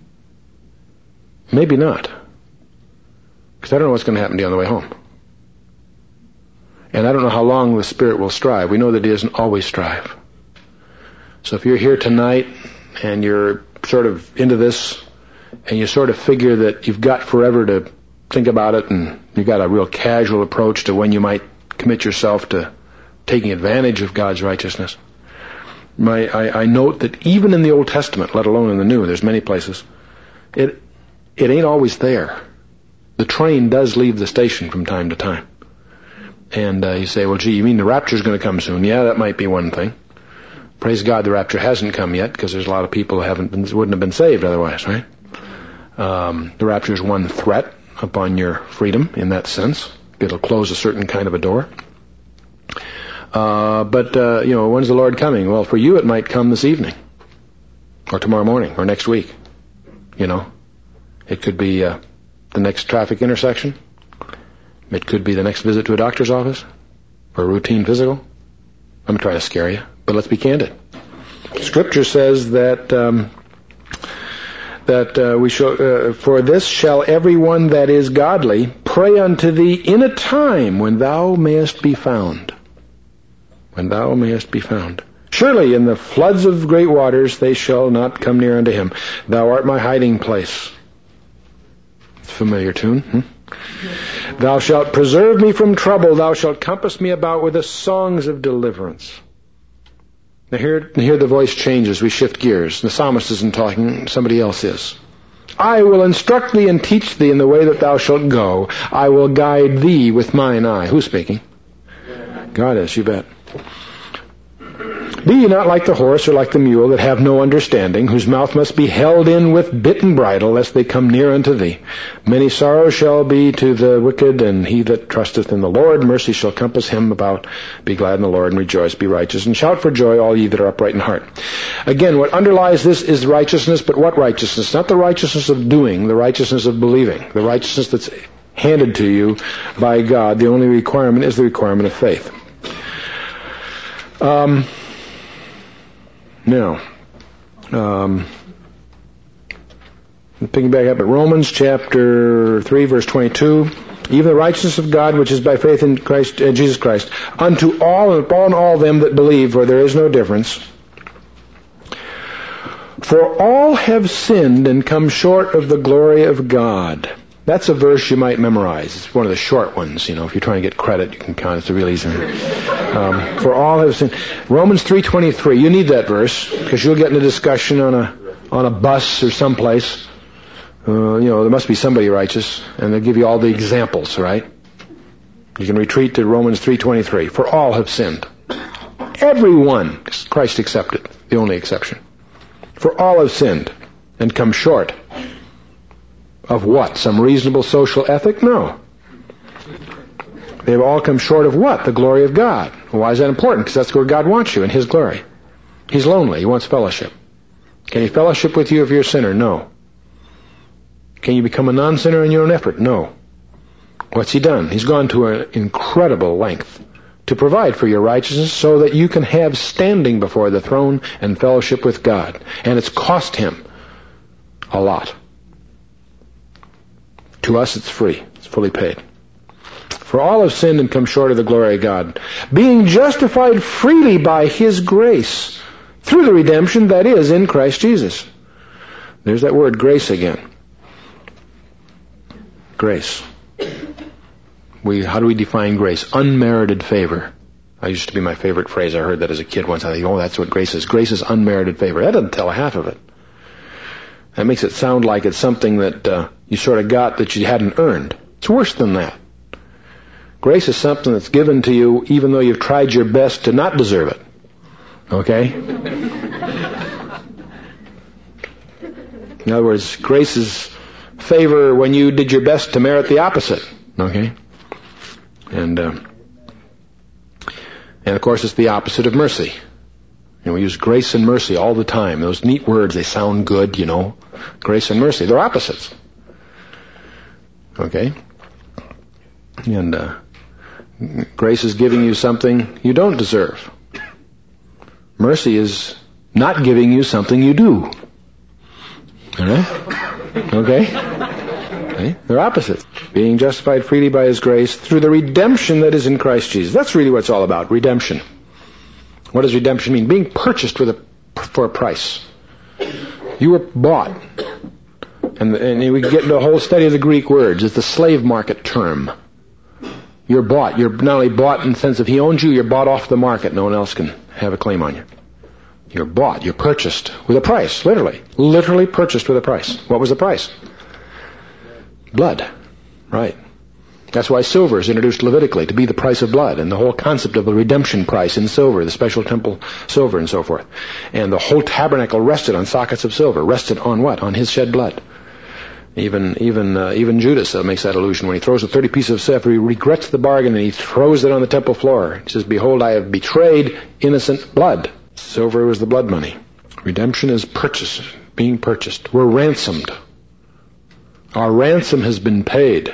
Maybe not. Because I don't know what's going to happen to you on the way home. And I don't know how long the Spirit will strive. We know that He doesn't always strive. So if you're here tonight and you're sort of into this and you sort of figure that you've got forever to think about it and you've got a real casual approach to when you might commit yourself to taking advantage of God's righteousness, I note that even in the Old Testament, let alone in the New, there's many places, it ain't always there. The train does leave the station from time to time. And you say, well, gee, you mean the rapture's going to come soon? Yeah, that might be one thing. Praise God the rapture hasn't come yet, because there's a lot of people who wouldn't have been saved otherwise, right? The rapture is one threat upon your freedom in that sense. It'll close a certain kind of a door. But when's the Lord coming? Well, for you it might come this evening, or tomorrow morning, or next week. It could be the next traffic intersection. It could be the next visit to a doctor's office, or a routine physical. I'm trying to scare you, but let's be candid. Scripture says that we shall. For this shall every one that is godly pray unto thee in a time when thou mayest be found. When thou mayest be found. Surely in the floods of great waters they shall not come near unto him. Thou art my hiding place. Familiar tune. Thou shalt preserve me from trouble. Thou shalt compass me about with the songs of deliverance. Now here the voice changes. We shift gears. The psalmist isn't talking. Somebody else is. I will instruct thee and teach thee in the way that thou shalt go. I will guide thee with mine eye. Who's speaking? God is, you bet. Be ye not like the horse or like the mule that have no understanding, whose mouth must be held in with bit and bridle, lest they come near unto thee. Many sorrows shall be to the wicked, and he that trusteth in the Lord, mercy shall compass him about. Be glad in the Lord, and rejoice, be righteous, and shout for joy, all ye that are upright in heart. Again, what underlies this is righteousness, but what righteousness? Not the righteousness of doing, the righteousness of believing, the righteousness that's handed to you by God. The only requirement is the requirement of faith. Now, picking back up at Romans chapter 3, verse 22, even the righteousness of God, which is by faith in Christ, Jesus Christ, unto all and upon all them that believe, for there is no difference. For all have sinned and come short of the glory of God. That's a verse you might memorize. It's one of the short ones. If you're trying to get credit, you can count. It's a real easy one. For all have sinned. Romans 3:23. You need that verse because you'll get in a discussion on a bus or someplace. There must be somebody righteous, and they'll give you all the examples. Right? You can retreat to Romans 3:23. For all have sinned. Everyone, Christ excepted, the only exception. For all have sinned and come short. Of what? Some reasonable social ethic? No. They've all come short of what? The glory of God. Why is that important? Because that's where God wants you, in His glory. He's lonely. He wants fellowship. Can He fellowship with you if you're a sinner? No. Can you become a non-sinner in your own effort? No. What's He done? He's gone to an incredible length to provide for your righteousness so that you can have standing before the throne and fellowship with God. And it's cost Him a lot. To us it's free. It's fully paid. For all have sinned and come short of the glory of God, being justified freely by His grace, through the redemption that is in Christ Jesus. There's that word grace again. Grace. How do we define grace? Unmerited favor. That used to be my favorite phrase. I heard that as a kid once. I think, that's what grace is. Grace is unmerited favor. That doesn't tell half of it. That makes it sound like it's something that you sort of got that you hadn't earned. It's worse than that. Grace is something that's given to you even though you've tried your best to not deserve it. Okay? In other words, grace is favor when you did your best to merit the opposite. Okay? And of course it's the opposite of mercy. We use grace and mercy all the time. Those neat words, they sound good, Grace and mercy, they're opposites. Okay? And grace is giving you something you don't deserve. Mercy is not giving you something you do. All right? Okay? They're opposites. Being justified freely by His grace through the redemption that is in Christ Jesus. That's really what it's all about, redemption. What does redemption mean? Being purchased for a price. You were bought. And we get into a whole study of the Greek words. It's the slave market term. You're bought. You're not only bought in the sense of He owns you, you're bought off the market. No one else can have a claim on you. You're bought. You're purchased with a price, literally. Literally purchased with a price. What was the price? Blood. Right. That's why silver is introduced Levitically, to be the price of blood, and the whole concept of the redemption price in silver, the special temple silver and so forth. And the whole tabernacle rested on sockets of silver. Rested on what? On His shed blood. Even Judas makes that allusion when he throws the 30 pieces of silver. He regrets the bargain and he throws it on the temple floor. He says, "Behold, I have betrayed innocent blood." Silver was the blood money. Redemption is purchase, being purchased. We're ransomed. Our ransom has been paid.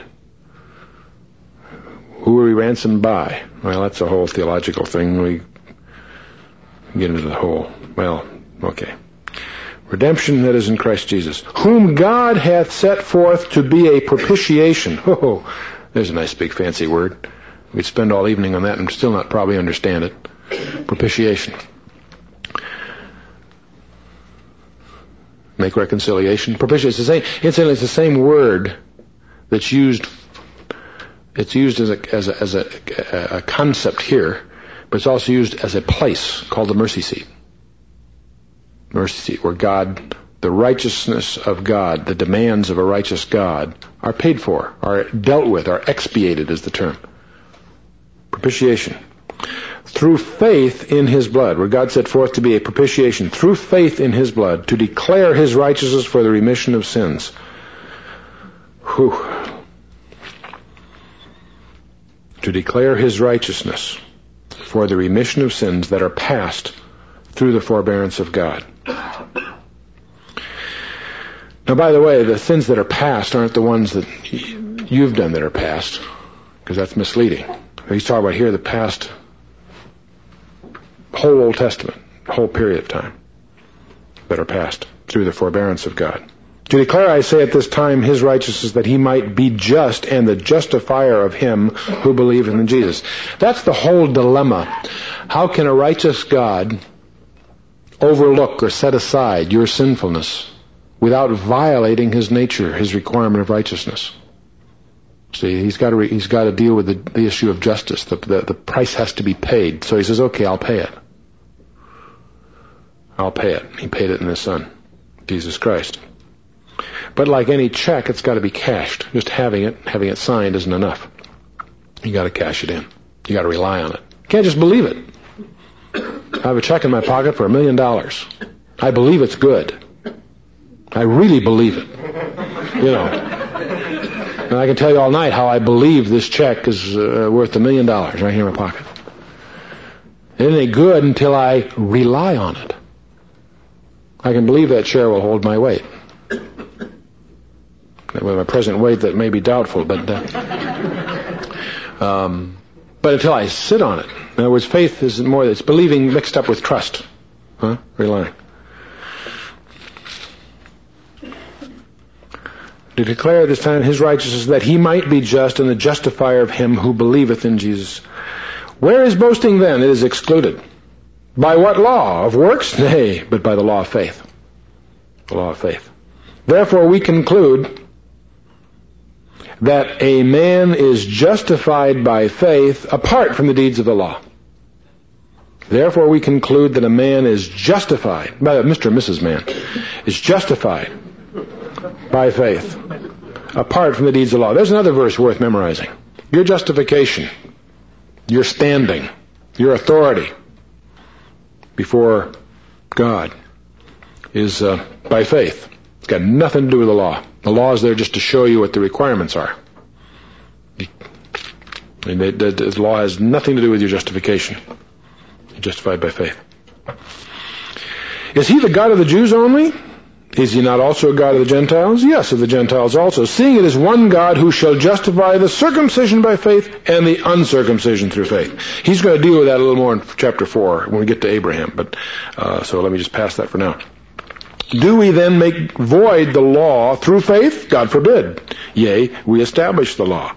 Who are we ransomed by? Well, that's a whole theological thing. We get into the whole. Well, okay. Redemption that is in Christ Jesus, whom God hath set forth to be a propitiation. Oh, there's a nice big fancy word. We'd spend all evening on that and still not probably understand it. Propitiation. Make reconciliation. Propitiation. It's the same word that's used. It's used as a concept here, but it's also used as a place called the mercy seat. Mercy seat, where God, the righteousness of God, the demands of a righteous God are paid for, are dealt with, are expiated is the term. Propitiation. through faith in his blood, where God set forth to be a propitiation through faith in his blood, to declare his righteousness for the remission of sins. Whew. To declare his righteousness for the remission of sins that are past through the forbearance of God. Now, by the way, the sins that are past aren't the ones that you've done that are past, because that's misleading. He's talking about here the past whole Old Testament, whole period of time that are past through the forbearance of God. To declare, I say at this time, his righteousness, that he might be just and the justifier of him who believeth in Jesus. That's the whole dilemma. How can a righteous God overlook or set aside your sinfulness without violating his nature, his requirement of righteousness? See, he's got to deal with the issue of justice. The price has to be paid. So he says, okay, I'll pay it. I'll pay it. He paid it in his Son, Jesus Christ. But like any check, it's got to be cashed. Just having it signed isn't enough. You got to cash it in. You got to rely on it. You can't just believe it. I have a check in my pocket for $1 million. I believe it's good. I really believe it. You know. And I can tell you all night how I believe this check is worth $1 million right here in my pocket. It ain't good until I rely on it. I can believe that share will hold my weight. With my present weight, that may be doubtful, but until I sit on it. In other words, faith is more, it's believing mixed up with trust. Relying. To declare this time his righteousness, that he might be just and the justifier of him who believeth in Jesus. Where is boasting then? It is excluded. By what law? Of works? Nay, but by the law of faith. The law of faith. Therefore we conclude that a man is justified by faith apart from the deeds of the law. Therefore we conclude that a man is justified, Mr. and Mrs. Man, is justified by faith apart from the deeds of the law. There's another verse worth memorizing. Your justification, your standing, your authority before God is by faith. It's got nothing to do with the law. The law is there just to show you what the requirements are. And the law has nothing to do with your justification. You're justified by faith. Is he the God of the Jews only? Is he not also a God of the Gentiles? Yes, of the Gentiles also. Seeing it is one God who shall justify the circumcision by faith and the uncircumcision through faith. He's going to deal with that a little more in chapter 4 when we get to Abraham. But so let me just pass that for now. Do we then make void the law through faith? God forbid. Yea, we establish the law.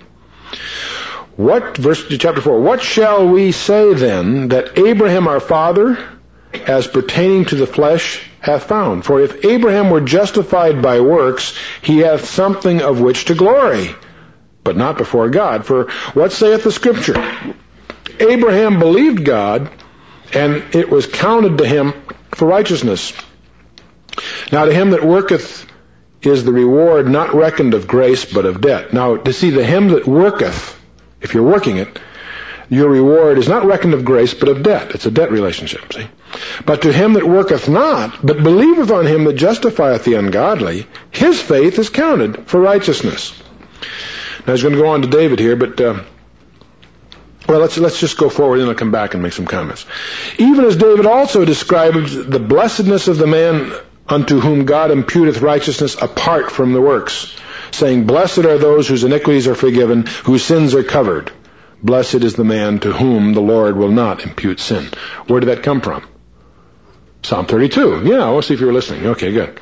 Chapter 4, what shall we say then that Abraham our father, as pertaining to the flesh, hath found? For if Abraham were justified by works, he hath something of which to glory, but not before God. For what saith the Scripture? Abraham believed God, and it was counted to him for righteousness. Now to him that worketh is the reward not reckoned of grace, but of debt. Now to see the him that worketh, if you're working it, your reward is not reckoned of grace, but of debt. It's a debt relationship, see? But to him that worketh not, but believeth on him that justifieth the ungodly, his faith is counted for righteousness. Now he's going to go on to David here, but let's just go forward and I'll come back and make some comments. Even as David also describes the blessedness of the man unto whom God imputeth righteousness apart from the works, saying, Blessed are those whose iniquities are forgiven, whose sins are covered. Blessed is the man to whom the Lord will not impute sin. Where did that come from? Psalm 32. Yeah, we'll see if you were listening. Okay, good.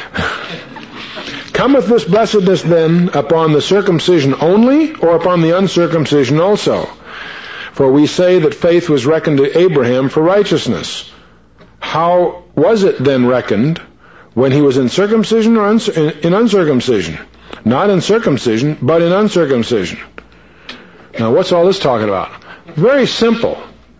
Cometh this blessedness then upon the circumcision only, or upon the uncircumcision also? For we say that faith was reckoned to Abraham for righteousness. How was it then reckoned when he was in circumcision or in uncircumcision? Not in circumcision, but in uncircumcision. Now, what's all this talking about? Very simple.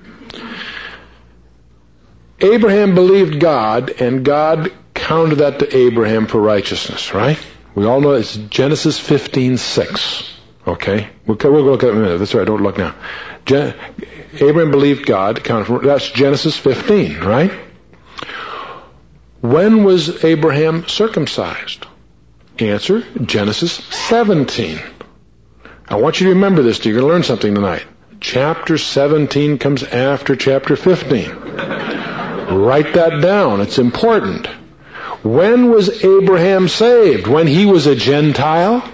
Abraham believed God, and God counted that to Abraham for righteousness, right? We all know it's Genesis 15:6. Okay? We'll look at it in a minute. That's right, don't look now. Abraham believed God. That's Genesis 15, right? When was Abraham circumcised? Answer, Genesis 17. I want you to remember this. You're going to learn something tonight. Chapter 17 comes after chapter 15. Write that down. It's important. When was Abraham saved? When he was a Gentile?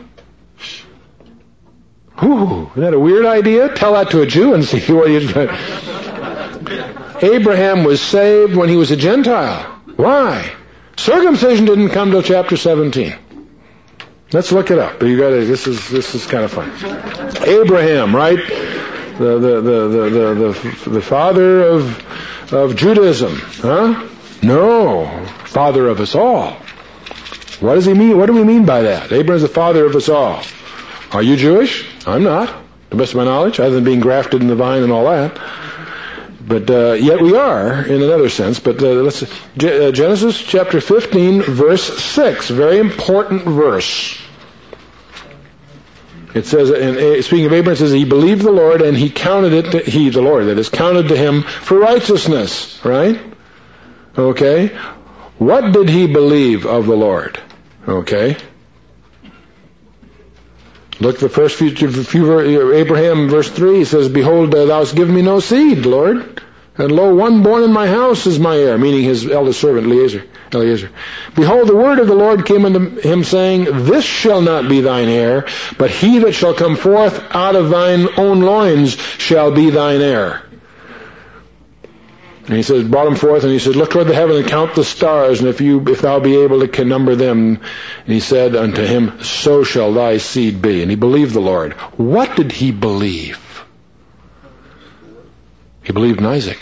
Ooh, isn't that a weird idea? Tell that to a Jew and see what you... Abraham was saved when he was a Gentile. Why? Circumcision didn't come till chapter 17. Let's look it up. This is kind of fun. Abraham, right? The father of Judaism, huh? No, father of us all. What does he mean? What do we mean by that? Abraham is the father of us all. Are you Jewish? I'm not, to the best of my knowledge, other than being grafted in the vine and all that. But yet we are, in another sense. But let's Genesis chapter 15, verse 6, very important verse. It says, and speaking of Abraham, it says he believed the Lord, and he counted it to, the Lord, that is, counted to him for righteousness. Right? Okay. What did he believe of the Lord? Okay. Look at the first few Abraham, verse 3, he says, behold, thou hast given me no seed, Lord, and lo, one born in my house is my heir, meaning his eldest servant, Eliezer. Behold, the word of the Lord came unto him, saying, this shall not be thine heir, but he that shall come forth out of thine own loins shall be thine heir. And he says, brought him forth, and he said, look toward the heaven and count the stars, and if thou be able to number them. And he said unto him, so shall thy seed be. And he believed the Lord. What did he believe? He believed in Isaac.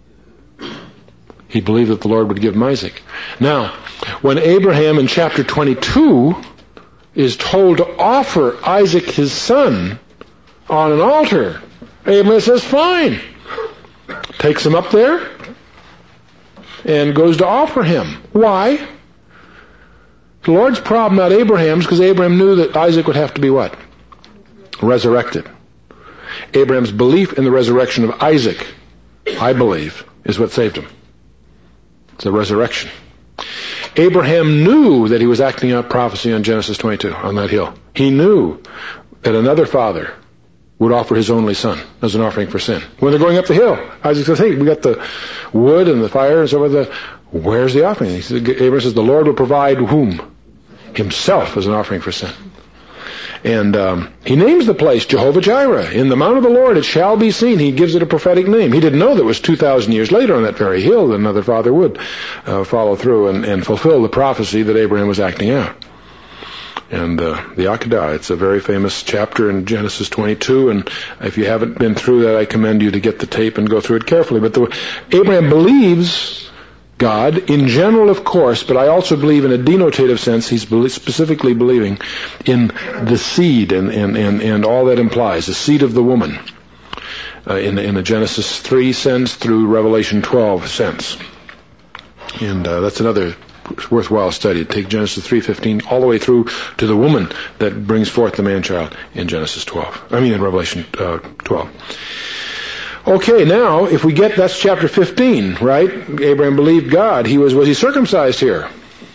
He believed that the Lord would give him Isaac. Now, when Abraham in chapter 22 is told to offer Isaac his son on an altar, Abraham says, fine. Takes him up there and goes to offer him. Why? The Lord's problem, not Abraham's, because Abraham knew that Isaac would have to be what? Resurrected. Abraham's belief in the resurrection of Isaac, I believe, is what saved him. It's the resurrection. Abraham knew that he was acting out prophecy on Genesis 22, on that hill. He knew that another father would offer his only son as an offering for sin. When they're going up the hill, Isaac says, hey, we got the wood and the fire and so forth. Where's the offering? Abraham says, the Lord will provide whom? Himself as an offering for sin. And he names the place Jehovah-Jireh. In the mount of the Lord it shall be seen. He gives it a prophetic name. He didn't know that it was 2,000 years later on that very hill that another father would follow through and fulfill the prophecy that Abraham was acting out. And the Akedah, it's a very famous chapter in Genesis 22, and if you haven't been through that, I commend you to get the tape and go through it carefully. But Abraham believes God in general, of course, but I also believe in a denotative sense. He's specifically believing in the seed and all that implies, the seed of the woman, in the Genesis 3 sense through Revelation 12 sense. And that's another worthwhile study. Take Genesis 3:15 all the way through to the woman that brings forth the man-child in in Revelation 12. Okay, now if we get, that's chapter 15, right? Abraham believed God. Was he circumcised here?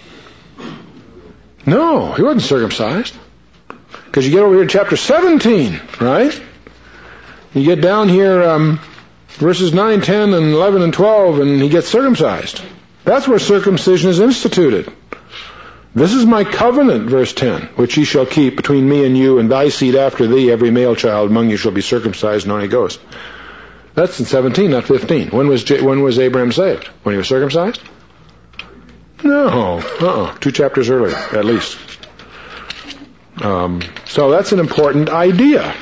No, he wasn't circumcised. Because you get over here to chapter 17, right? You get down here, verses 9, 10, and 11, and 12, and he gets circumcised. That's where circumcision is instituted. This is my covenant, verse 10, which ye shall keep between me and you and thy seed after thee. Every male child among you shall be circumcised, and on he goes. That's in 17, not 15. When was Abraham saved? When he was circumcised? No. 2 chapters earlier, at least. So that's an important idea.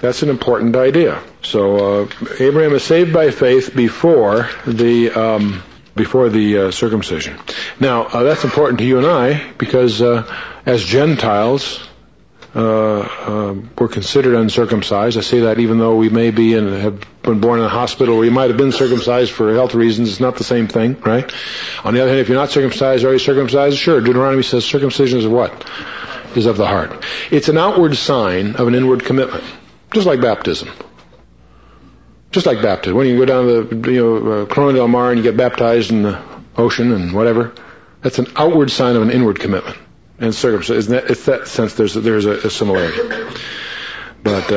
So Abraham is saved by faith before the circumcision. Now, that's important to you and I because as Gentiles, we're considered uncircumcised. I say that even though we may be and have been born in a hospital or we might have been circumcised for health reasons. It's not the same thing, right? On the other hand, if you're not circumcised, are you circumcised? Sure. Deuteronomy says circumcision is what? is of the heart. It's an outward sign of an inward commitment. Just like baptism. Just like baptism. When you go down to the Corona del Mar and you get baptized in the ocean and whatever, that's an outward sign of an inward commitment. And circumcision, it's that sense there's a similarity. But,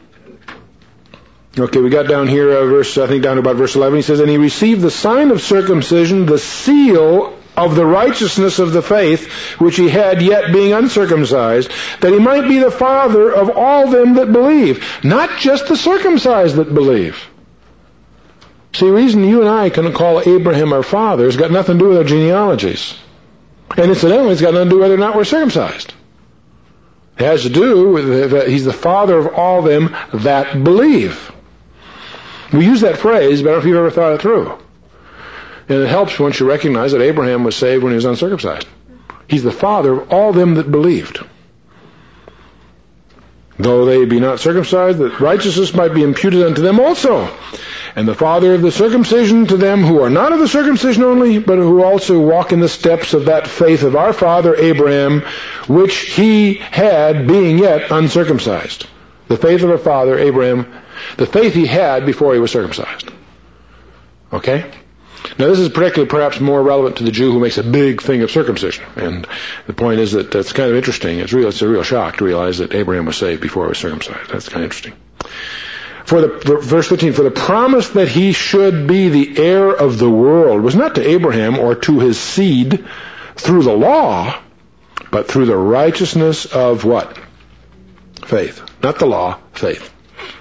okay, we got down here, down to about verse 11. He says, and he received the sign of circumcision, the seal of the righteousness of the faith, which he had yet being uncircumcised, that he might be the father of all them that believe. Not just the circumcised that believe. See, the reason you and I can call Abraham our father has got nothing to do with our genealogies. And incidentally, it's got nothing to do whether or not we're circumcised. It has to do with that he's the father of all them that believe. We use that phrase, but I don't know if you've ever thought it through. And it helps once you recognize that Abraham was saved when he was uncircumcised. He's the father of all them that believed. Though they be not circumcised, that righteousness might be imputed unto them also. And the father of the circumcision to them who are not of the circumcision only, but who also walk in the steps of that faith of our father Abraham, which he had being yet uncircumcised. The faith of our father Abraham, the faith he had before he was circumcised. Okay? Now this is particularly perhaps more relevant to the Jew who makes a big thing of circumcision. And the point is that that's kind of interesting. It's a real shock to realize that Abraham was saved before he was circumcised. That's kind of interesting. Verse 15, for the promise that he should be the heir of the world was not to Abraham or to his seed through the law, but through the righteousness of what? Faith. Not the law, faith.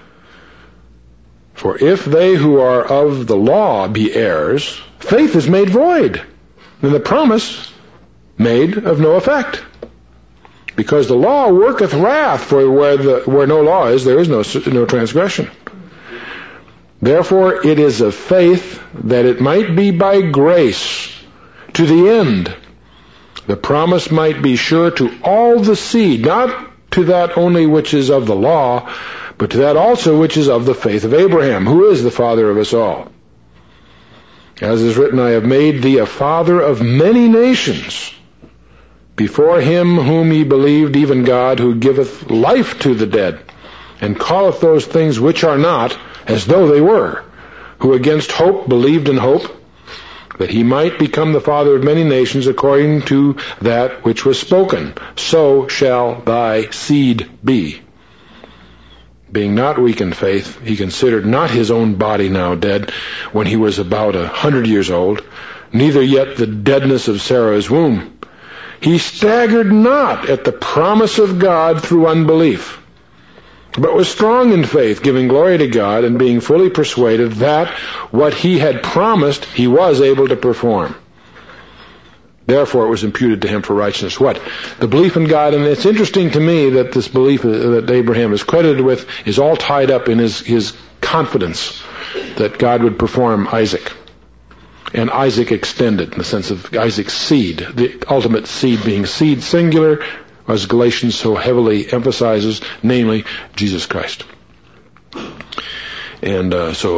For if they who are of the law be heirs, faith is made void, and the promise made of no effect. Because the law worketh wrath, for where no law is, there is no transgression. Therefore it is of faith that it might be by grace, to the end the promise might be sure to all the seed, not to that only which is of the law, but to that also which is of the faith of Abraham, who is the father of us all. As is written, I have made thee a father of many nations, before him whom ye believed, even God, who giveth life to the dead, and calleth those things which are not as though they were, who against hope believed in hope, that he might become the father of many nations according to that which was spoken. So shall thy seed be. Being not weak in faith, he considered not his own body now dead, when he was about 100 years old, neither yet the deadness of Sarah's womb. He staggered not at the promise of God through unbelief, but was strong in faith, giving glory to God, and being fully persuaded that what he had promised he was able to perform. Therefore it was imputed to him for righteousness. What? The belief in God. And it's interesting to me that this belief that Abraham is credited with is all tied up in his confidence that God would perform Isaac. And Isaac extended, in the sense of Isaac's seed, the ultimate seed being seed singular, as Galatians so heavily emphasizes, namely Jesus Christ. And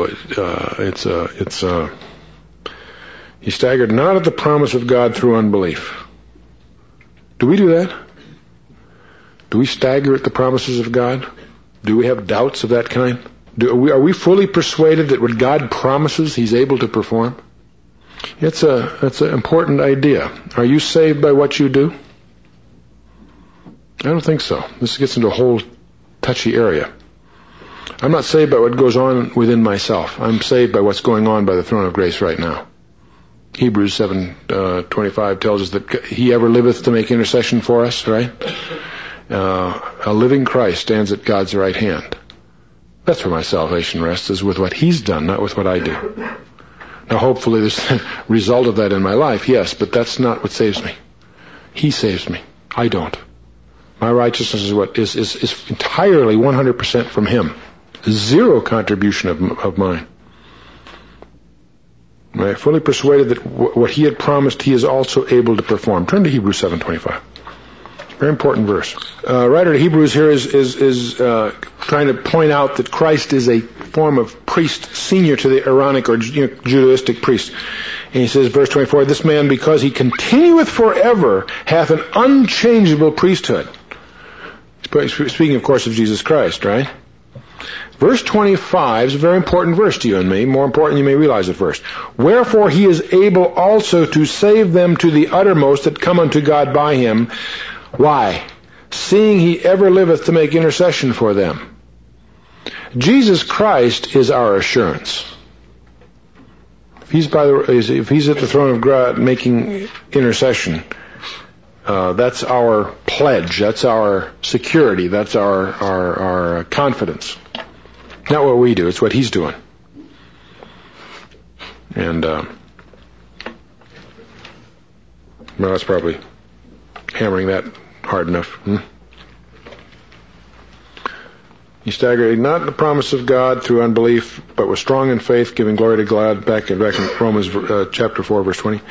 he staggered not at the promise of God through unbelief. Do we do that? Do we stagger at the promises of God? Do we have doubts of that kind? Are we fully persuaded that what God promises, he's able to perform? That's an important idea. Are you saved by what you do? I don't think so. This gets into a whole touchy area. I'm not saved by what goes on within myself. I'm saved by what's going on by the throne of grace right now. Hebrews 7:25 tells us that he ever liveth to make intercession for us, right? A living Christ stands at God's right hand. That's where my salvation rests, is with what he's done, not with what I do. Now hopefully there's a result of that in my life, yes, but that's not what saves me. He saves me. I don't. My righteousness is what is entirely 100% from him. Zero contribution of mine. Right? Fully persuaded that what he had promised, he is also able to perform. Turn to Hebrews 7:25. Very important verse. Writer of Hebrews here is trying to point out that Christ is a form of priest senior to the Aaronic or Judaistic priest. And he says, verse 24, this man, because he continueth forever, hath an unchangeable priesthood. Speaking, of course, of Jesus Christ, right? Verse 25 is a very important verse to you and me, more important than you may realize at first. Wherefore he is able also to save them to the uttermost that come unto God by him. Why? Seeing he ever liveth to make intercession for them. Jesus Christ is our assurance. If he's at the throne of God making intercession, that's our pledge, that's our security, that's our confidence. Not what we do, it's what he's doing. And, well, that's probably hammering that hard enough. He staggered not the promise of God through unbelief, but was strong in faith, giving glory to God, back in Romans chapter 4, verse 20.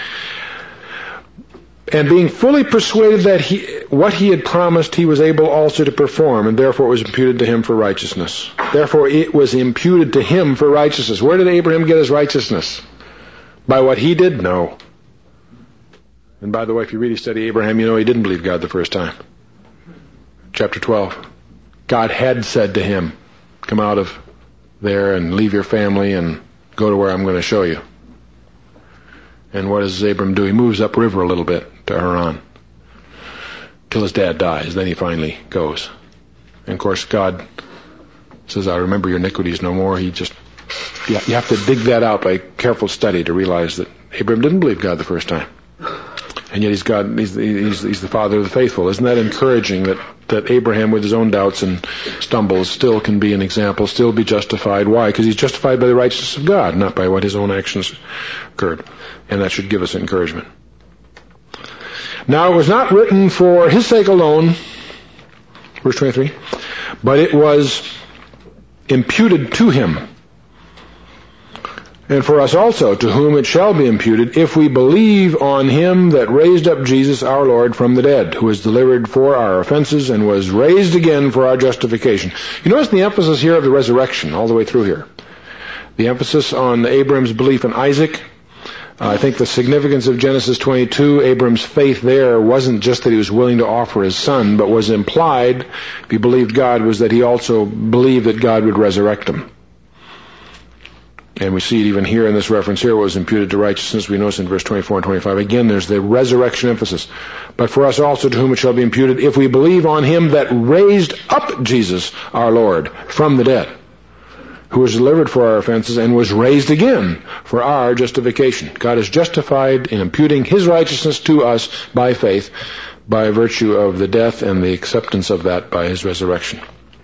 And being fully persuaded that what he had promised he was able also to perform, and therefore it was imputed to him for righteousness. Therefore it was imputed to him for righteousness. Where did Abraham get his righteousness? By what he did? No. And by the way, if you really study Abraham, you know he didn't believe God the first time. Chapter 12. God had said to him, come out of there and leave your family and go to where I'm going to show you. And what does Abram do? He moves upriver a little bit to Haran till his dad dies. Then he finally goes. And of course, God says, I remember your iniquities no more. You have to dig that out by careful study to realize that Abram didn't believe God the first time. And yet he's the father of the faithful. Isn't that encouraging that Abraham, with his own doubts and stumbles, still can be an example, still be justified? Why? Because he's justified by the righteousness of God, not by what his own actions occurred. And that should give us encouragement. Now, it was not written for his sake alone, verse 23, but it was imputed to him. And for us also, to whom it shall be imputed, if we believe on him that raised up Jesus our Lord from the dead, who was delivered for our offenses and was raised again for our justification. You notice the emphasis here of the resurrection all the way through here. The emphasis on Abraham's belief in Isaac. I think the significance of Genesis 22, Abraham's faith there wasn't just that he was willing to offer his son, but was implied, if he believed God, was that he also believed that God would resurrect him. And we see it even here in this reference here, was imputed to righteousness. We notice in verse 24 and 25. Again, there's the resurrection emphasis. But for us also, to whom it shall be imputed, if we believe on him that raised up Jesus our Lord from the dead, who was delivered for our offenses and was raised again for our justification. God is justified in imputing his righteousness to us by faith, by virtue of the death and the acceptance of that by his resurrection.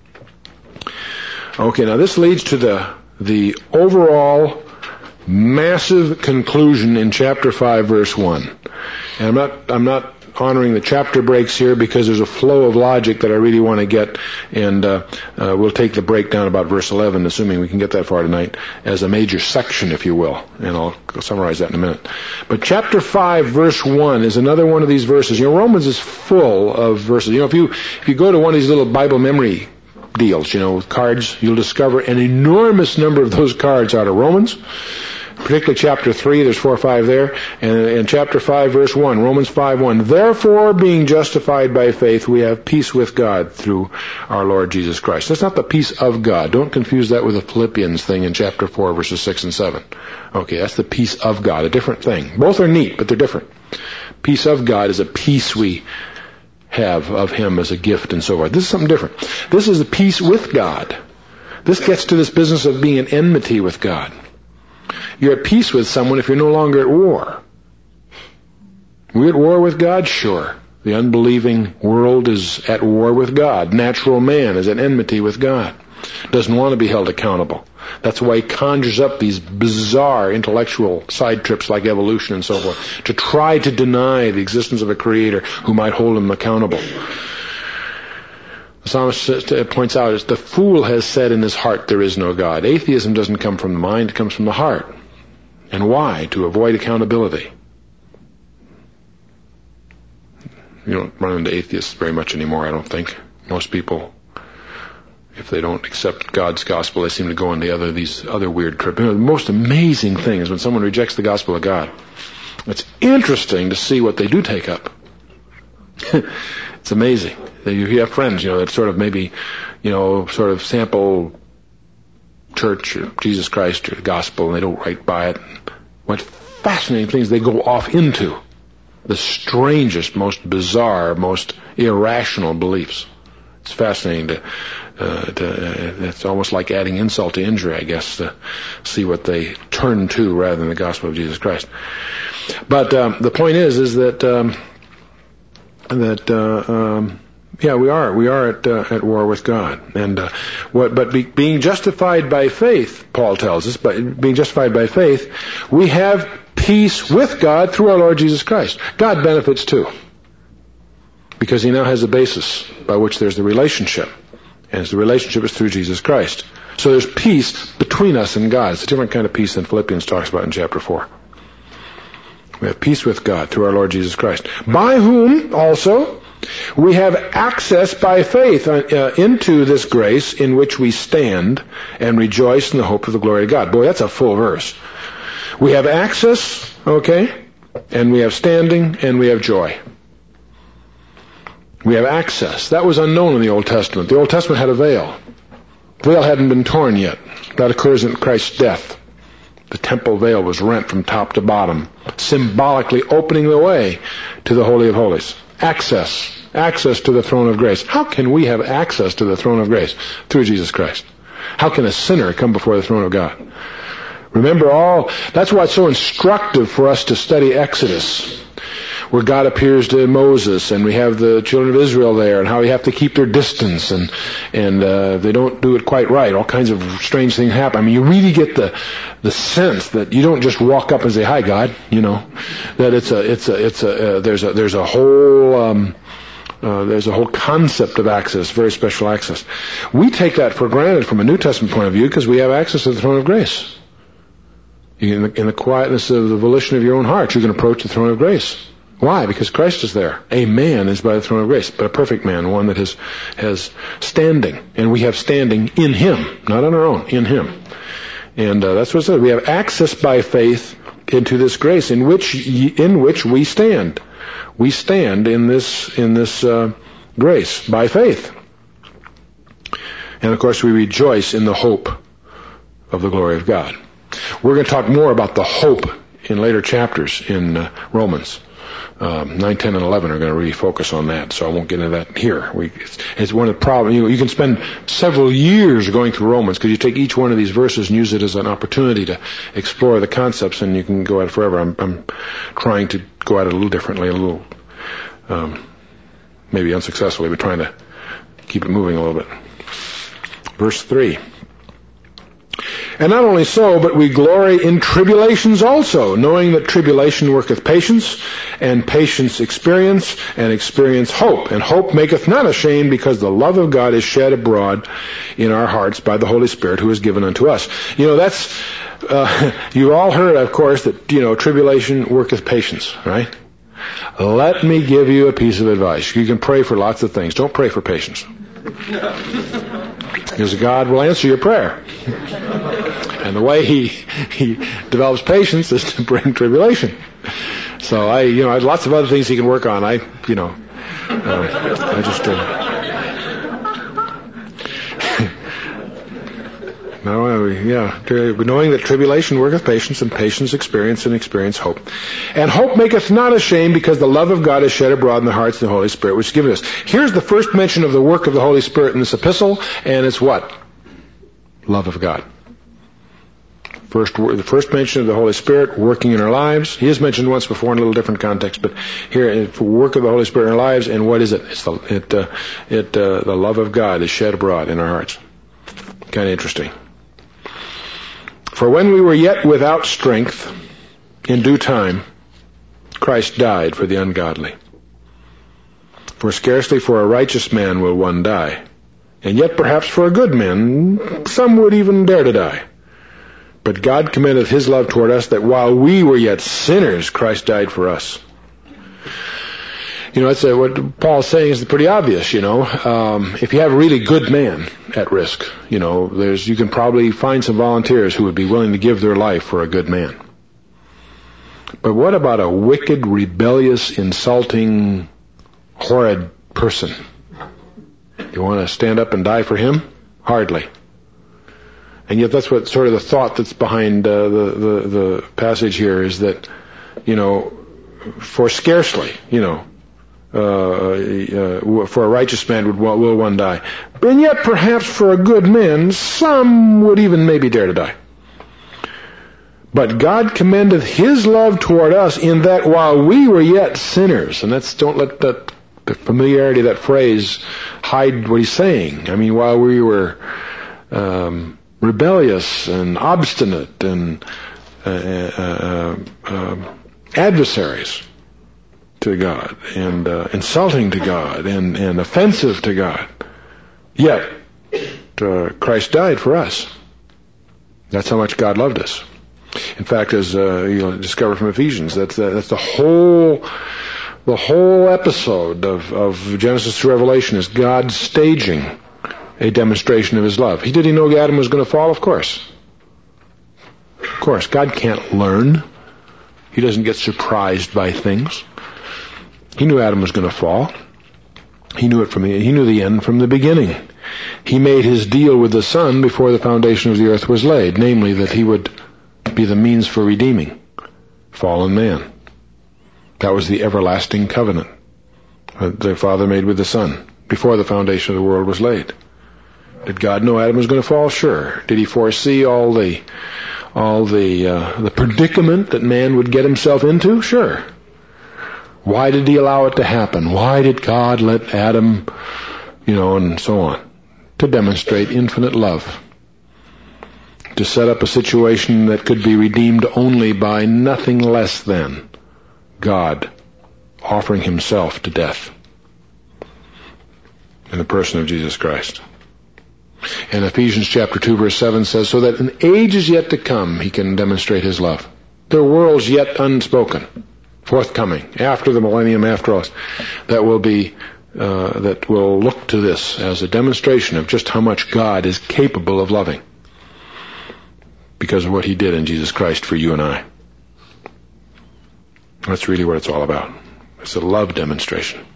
Okay, now this leads to the overall massive conclusion in chapter 5, verse 1. And I'm not honoring the chapter breaks here because there's a flow of logic that I really want to get, and we'll take the breakdown about verse 11, assuming we can get that far tonight, as a major section, if you will, and I'll summarize that in a minute. But chapter 5, verse 1 is another one of these verses. You know, Romans is full of verses. You know, if you go to one of these little Bible memory deals, you know, with cards, you'll discover an enormous number of those cards out of Romans, particularly chapter 3, there's 4 or 5 there, and chapter 5, verse 1, Romans 5:1. Therefore, being justified by faith, we have peace with God through our Lord Jesus Christ. That's not the peace of God. Don't confuse that with the Philippians thing in chapter 4, verses 6 and 7. Okay, that's the peace of God, a different thing. Both are neat, but they're different. Peace of God is a peace we have of him as a gift and so forth. This is something different. This is the peace with God. This gets to this business of being in enmity with God. You're at peace with someone if you're no longer at war. We're at war with God? Sure. The unbelieving world is at war with God. Natural man is at enmity with God. Doesn't want to be held accountable. That's why he conjures up these bizarre intellectual side trips like evolution and so forth, to try to deny the existence of a creator who might hold him accountable. The psalmist points out, the fool has said in his heart there is no God. Atheism doesn't come from the mind, it comes from the heart. And why? To avoid accountability. You don't run into atheists very much anymore, I don't think. Most people, if they don't accept God's gospel, they seem to go into these other weird trips. You know, the most amazing thing is when someone rejects the gospel of God. It's interesting to see what they do take up. It's amazing. You have friends, that sort of maybe, sort of sample church or Jesus Christ or the gospel, and they don't right by it. What fascinating things they go off into. The strangest, most bizarre, most irrational beliefs. It's fascinating it's almost like adding insult to injury, I guess, to see what they turn to rather than the gospel of Jesus Christ. But the point is that we are at war with God, and being justified by faith, Paul tells us, being justified by faith, we have peace with God through our Lord Jesus Christ. God benefits too, because he now has a basis by which there's the relationship, and the relationship is through Jesus Christ. So there's peace between us and God. It's a different kind of peace than Philippians talks about in chapter 4. We have peace with God through our Lord Jesus Christ, by whom also we have access by faith into this grace in which we stand and rejoice in the hope of the glory of God. Boy, that's a full verse. We have access, okay, and we have standing, and we have joy. We have access. That was unknown in the Old Testament. The Old Testament had a veil. The veil hadn't been torn yet. That occurs in Christ's death. The temple veil was rent from top to bottom, symbolically opening the way to the Holy of Holies. Access to the throne of grace. How can we have access to the throne of grace? Through Jesus Christ. How can a sinner come before the throne of God? Remember that's why it's so instructive for us to study Exodus, where God appears to Moses, and we have the children of Israel there, and how you have to keep their distance, and they don't do it quite right. All kinds of strange things happen. I mean, you really get the sense that you don't just walk up and say, "Hi, God," that there's a whole concept of access, very special access. We take that for granted from a New Testament point of view because we have access to the throne of grace. In the quietness of the volition of your own heart, you can approach the throne of grace. Why? Because Christ is there. A man is by the throne of grace, but a perfect man, one that has standing. And we have standing in him, not on our own, in him. And that's what it says. We have access by faith into this grace in which we stand. We stand in this grace by faith. And of course we rejoice in the hope of the glory of God. We're going to talk more about the hope in later chapters in Romans. 9, 10, and 11 are going to really focus on that, so I won't get into that here. It's one of the problems. You can spend several years going through Romans because you take each one of these verses and use it as an opportunity to explore the concepts, and you can go at it forever. I'm trying to go at it a little differently, maybe unsuccessfully, but trying to keep it moving a little bit. Verse 3. And not only so, but we glory in tribulations also, knowing that tribulation worketh patience, and patience experience, and experience hope. And hope maketh not ashamed, because the love of God is shed abroad in our hearts by the Holy Spirit who is given unto us. That's, you've all heard, of course, that, tribulation worketh patience, right? Let me give you a piece of advice. You can pray for lots of things. Don't pray for patience. Because God will answer your prayer. And the way he develops patience is to bring tribulation. So I have lots of other things he can work on. Knowing that tribulation worketh patience, and patience experience, and experience hope. And hope maketh not ashamed, because the love of God is shed abroad in the hearts of the Holy Spirit, which is given us. Here's the first mention of the work of the Holy Spirit in this epistle, and it's what? Love of God. The first mention of the Holy Spirit working in our lives. He is mentioned once before in a little different context, but here, the work of the Holy Spirit in our lives, and what is it? It's the love of God is shed abroad in our hearts. Kind of interesting. For when we were yet without strength, in due time, Christ died for the ungodly. For scarcely for a righteous man will one die, and yet perhaps for a good man some would even dare to die. But God commendeth his love toward us, that while we were yet sinners, Christ died for us. What Paul's saying is pretty obvious, If you have a really good man at risk, you can probably find some volunteers who would be willing to give their life for a good man. But what about a wicked, rebellious, insulting, horrid person. You want to stand up and die for him? Hardly. And yet that's what sort of the thought that's behind the passage here is that, for scarcely, for a righteous man will one die. And yet perhaps for a good man, some would even maybe dare to die. But God commendeth his love toward us in that while we were yet sinners, and don't let the familiarity of that phrase hide what he's saying. I mean, while we were rebellious and obstinate and adversaries to God and insulting to God and offensive to God, yet Christ died for us. That's how much God loved us. In fact, as you'll discover from Ephesians, that's the whole episode of Genesis to Revelation is God staging a demonstration of his love. Did he know Adam was going to fall? Of course. Of course. God can't learn. He doesn't get surprised by things. He knew Adam was going to fall. He knew the end from the beginning. He made his deal with the Son before the foundation of the earth was laid, namely that he would be the means for redeeming fallen man. That was the everlasting covenant that the Father made with the Son before the foundation of the world was laid. Did God know Adam was going to fall? Sure. Did he foresee all the predicament that man would get himself into? Sure. Why did he allow it to happen? Why did God let Adam, and so on? To demonstrate infinite love. To set up a situation that could be redeemed only by nothing less than God offering himself to death in the person of Jesus Christ. And Ephesians chapter 2 verse 7 says, so that in ages yet to come he can demonstrate his love. There are worlds yet unspoken, forthcoming, after the millennium, after us, that will look to this as a demonstration of just how much God is capable of loving because of what he did in Jesus Christ for you and I. That's really what it's all about. It's a love demonstration.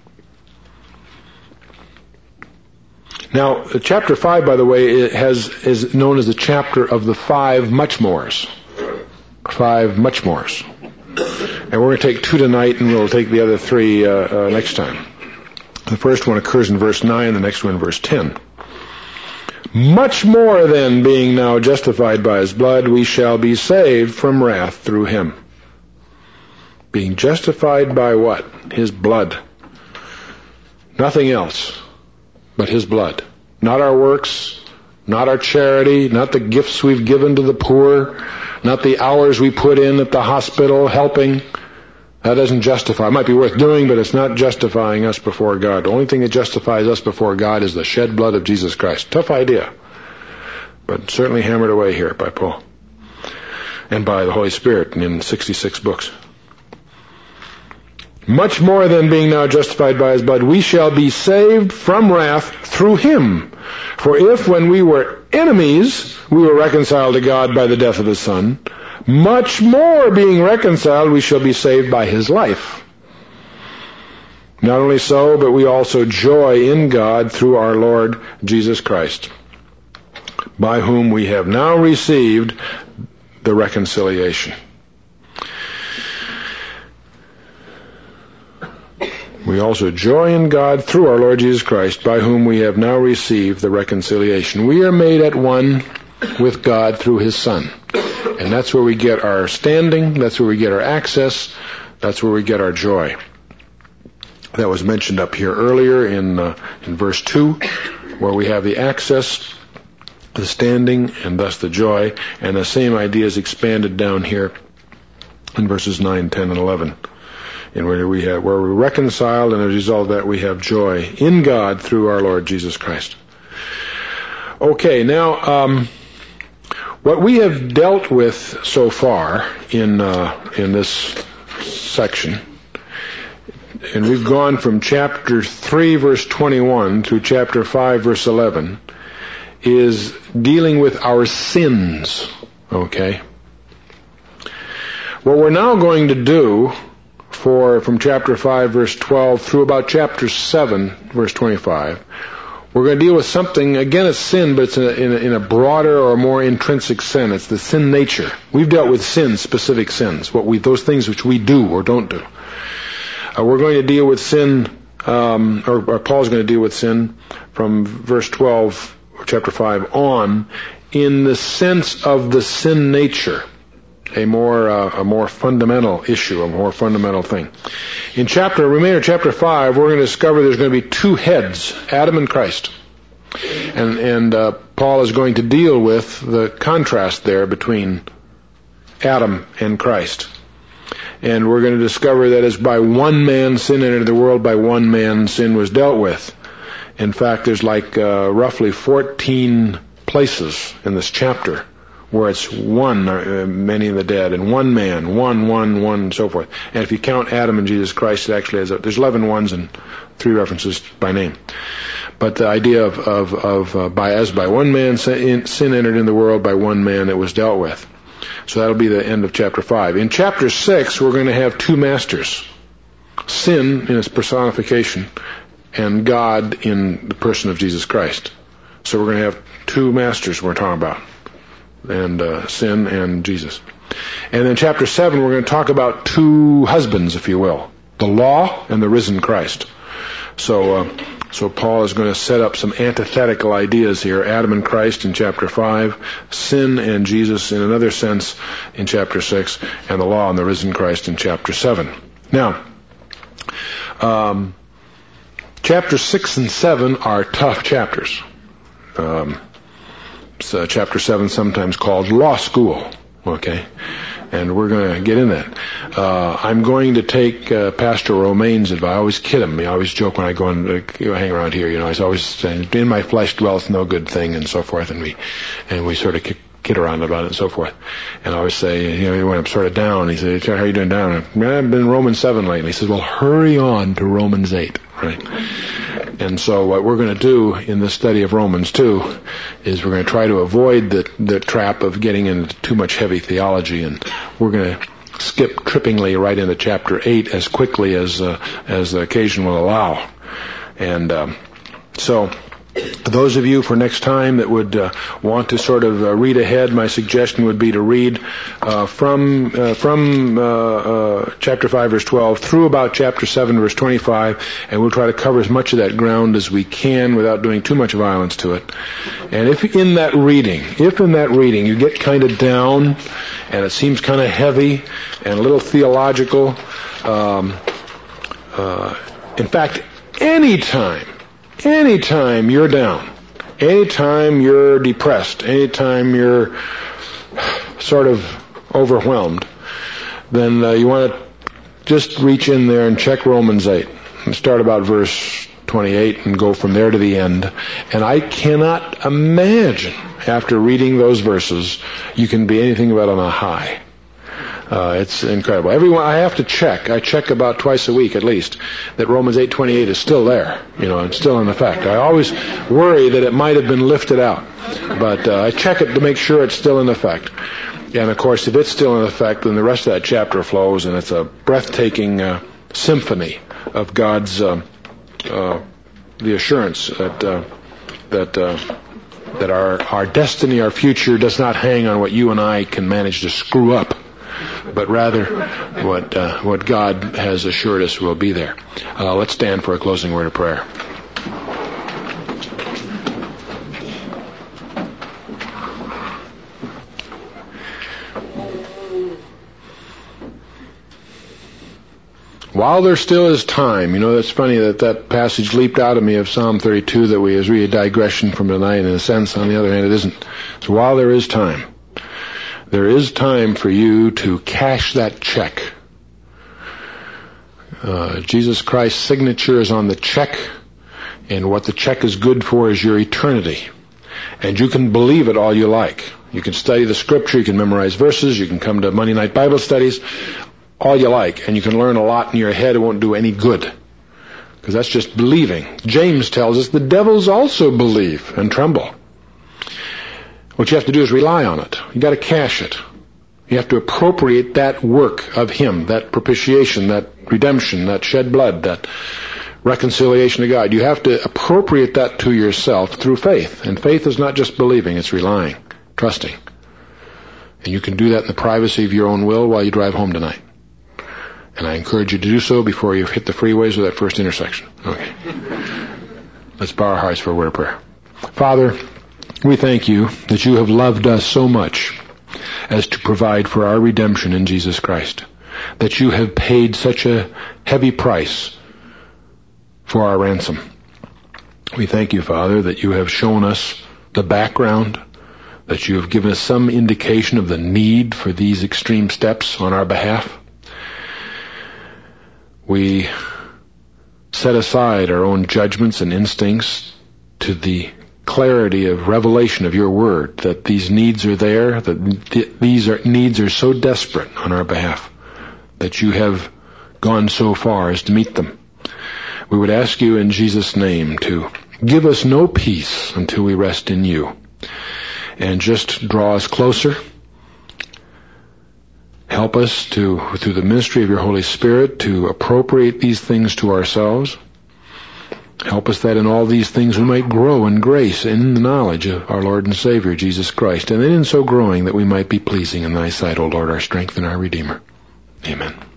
Now, chapter 5, by the way, is known as the chapter of the 5 much mores. 5 much mores. And we're going to take 2 tonight, and we'll take the other 3 next time. The first one occurs in verse 9, the next one in verse 10. Much more then, being now justified by his blood, we shall be saved from wrath through him. Being justified by what? His blood. Nothing else but his blood. Not our works, not our charity, not the gifts we've given to the poor, not the hours we put in at the hospital helping. That doesn't justify. It might be worth doing, but it's not justifying us before God. The only thing that justifies us before God is the shed blood of Jesus Christ. Tough idea, but certainly hammered away here by Paul and by the Holy Spirit in 66 books. Much more than being now justified by his blood, we shall be saved from wrath through him. For if when we were enemies, we were reconciled to God by the death of his Son, much more being reconciled, we shall be saved by his life. Not only so, but we also joy in God through our Lord Jesus Christ, by whom we have now received the reconciliation. We also joy in God through our Lord Jesus Christ, by whom we have now received the reconciliation. We are made at one with God through his Son. And that's where we get our standing, that's where we get our access, that's where we get our joy. That was mentioned up here earlier in verse 2, where we have the access, the standing, and thus the joy. And the same idea is expanded down here in verses 9, 10, and 11. And where we're reconciled, and as a result of that we have joy in God through our Lord Jesus Christ. Okay, now what we have dealt with so far in this section, and we've gone from chapter 3 verse 21 to chapter 5 verse 11, is dealing with our sins. Okay? What we're now going to do from chapter 5, verse 12, through about chapter 7, verse 25, we're going to deal with something, again, it's sin, but it's in a broader or more intrinsic sin. It's the sin nature. We've dealt with sin, specific sins, those things which we do or don't do. We're going to deal with sin, or Paul's going to deal with sin from verse 12, chapter 5 on, in the sense of the sin nature. A more fundamental issue, a more fundamental thing. In remainder of chapter 5, we're going to discover there's going to be two heads, Adam and Christ. And Paul is going to deal with the contrast there between Adam and Christ. And we're going to discover that as by one man sin entered the world, by one man sin was dealt with. In fact, there's roughly 14 places in this chapter where it's one, many of the dead, and one man, one, and so forth. And if you count Adam and Jesus Christ, it actually there's 11 ones and 3 references by name. But the idea of by one man sin entered in the world, by one man it was dealt with. So that'll be the end of chapter 5. In chapter 6, we're going to have two masters. Sin in its personification, and God in the person of Jesus Christ. So we're going to have two masters we're talking about. And sin and Jesus. And in chapter 7, we're going to talk about two husbands, if you will. The law and the risen Christ. So Paul is going to set up some antithetical ideas here. Adam and Christ in chapter 5, sin and Jesus in another sense in chapter 6, and the law and the risen Christ in chapter 7. Now, chapter 6 and 7 are tough chapters. Chapter 7 sometimes called law school, okay? And we're going to get in that. I'm going to take Pastor Romaine's advice. I always kid him. I always joke when I go and hang around here. He's always saying, in my flesh dwelleth no good thing, and so forth. And we sort of kid around about it and so forth. And I always say, when I'm sort of down, he says, how are you doing down? I've been in Romans 7 lately. He says, well, hurry on to Romans 8, right? And so what we're going to do in this study of Romans 2 is we're going to try to avoid the trap of getting into too much heavy theology, and we're going to skip trippingly right into chapter 8 as quickly as the occasion will allow. And so those of you for next time that would want to sort of read ahead, my suggestion would be to read from chapter 5 verse 12 through about chapter 7 verse 25, and we'll try to cover as much of that ground as we can without doing too much violence to it. And if in that reading you get kind of down and it seems kind of heavy and a little theological, in fact, anytime you're down, anytime you're depressed, anytime you're sort of overwhelmed, then you want to just reach in there and check Romans 8 and start about verse 28 and go from there to the end. And I cannot imagine, after reading those verses, you can be anything but on a high. It's incredible. I have to check. I check about twice a week at least that Romans 8:28 is still there. It's still in effect. I always worry that it might have been lifted out, but I check it to make sure it's still in effect. And of course, if it's still in effect, then the rest of that chapter flows, and it's a breathtaking symphony of God's the assurance that our destiny, our future, does not hang on what you and I can manage to screw up, but rather what God has assured us will be there. Let's stand for a closing word of prayer. While there still is time, that's funny that passage leaped out of me of Psalm 32 that we is really a digression from tonight. In a sense, on the other hand, it isn't. So while there is time for you to cash that check. Jesus Christ's signature is on the check, and what the check is good for is your eternity. And you can believe it all you like. You can study the scripture, you can memorize verses, you can come to Monday night Bible studies, all you like, and you can learn a lot in your head. It won't do any good, because that's just believing. James tells us the devils also believe and tremble. What you have to do is rely on it. You got to cash it. You have to appropriate that work of Him, that propitiation, that redemption, that shed blood, that reconciliation to God. You have to appropriate that to yourself through faith. And faith is not just believing, it's relying, trusting. And you can do that in the privacy of your own will while you drive home tonight. And I encourage you to do so before you hit the freeways or that first intersection. Okay. Let's bow our hearts for a word of prayer. Father, we thank you that you have loved us so much as to provide for our redemption in Jesus Christ. That you have paid such a heavy price for our ransom. We thank you, Father, that you have shown us the background, that you have given us some indication of the need for these extreme steps on our behalf. We set aside our own judgments and instincts to the clarity of revelation of your word, that these needs are there, that these needs are so desperate on our behalf, that you have gone so far as to meet them. We would ask you in Jesus' name to give us no peace until we rest in you, and just draw us closer. Help us to, through the ministry of your Holy Spirit, to appropriate these things to ourselves. Help us that in all these things we might grow in grace and in the knowledge of our Lord and Savior, Jesus Christ, and then in so growing that we might be pleasing in thy sight, O Lord, our strength and our Redeemer. Amen.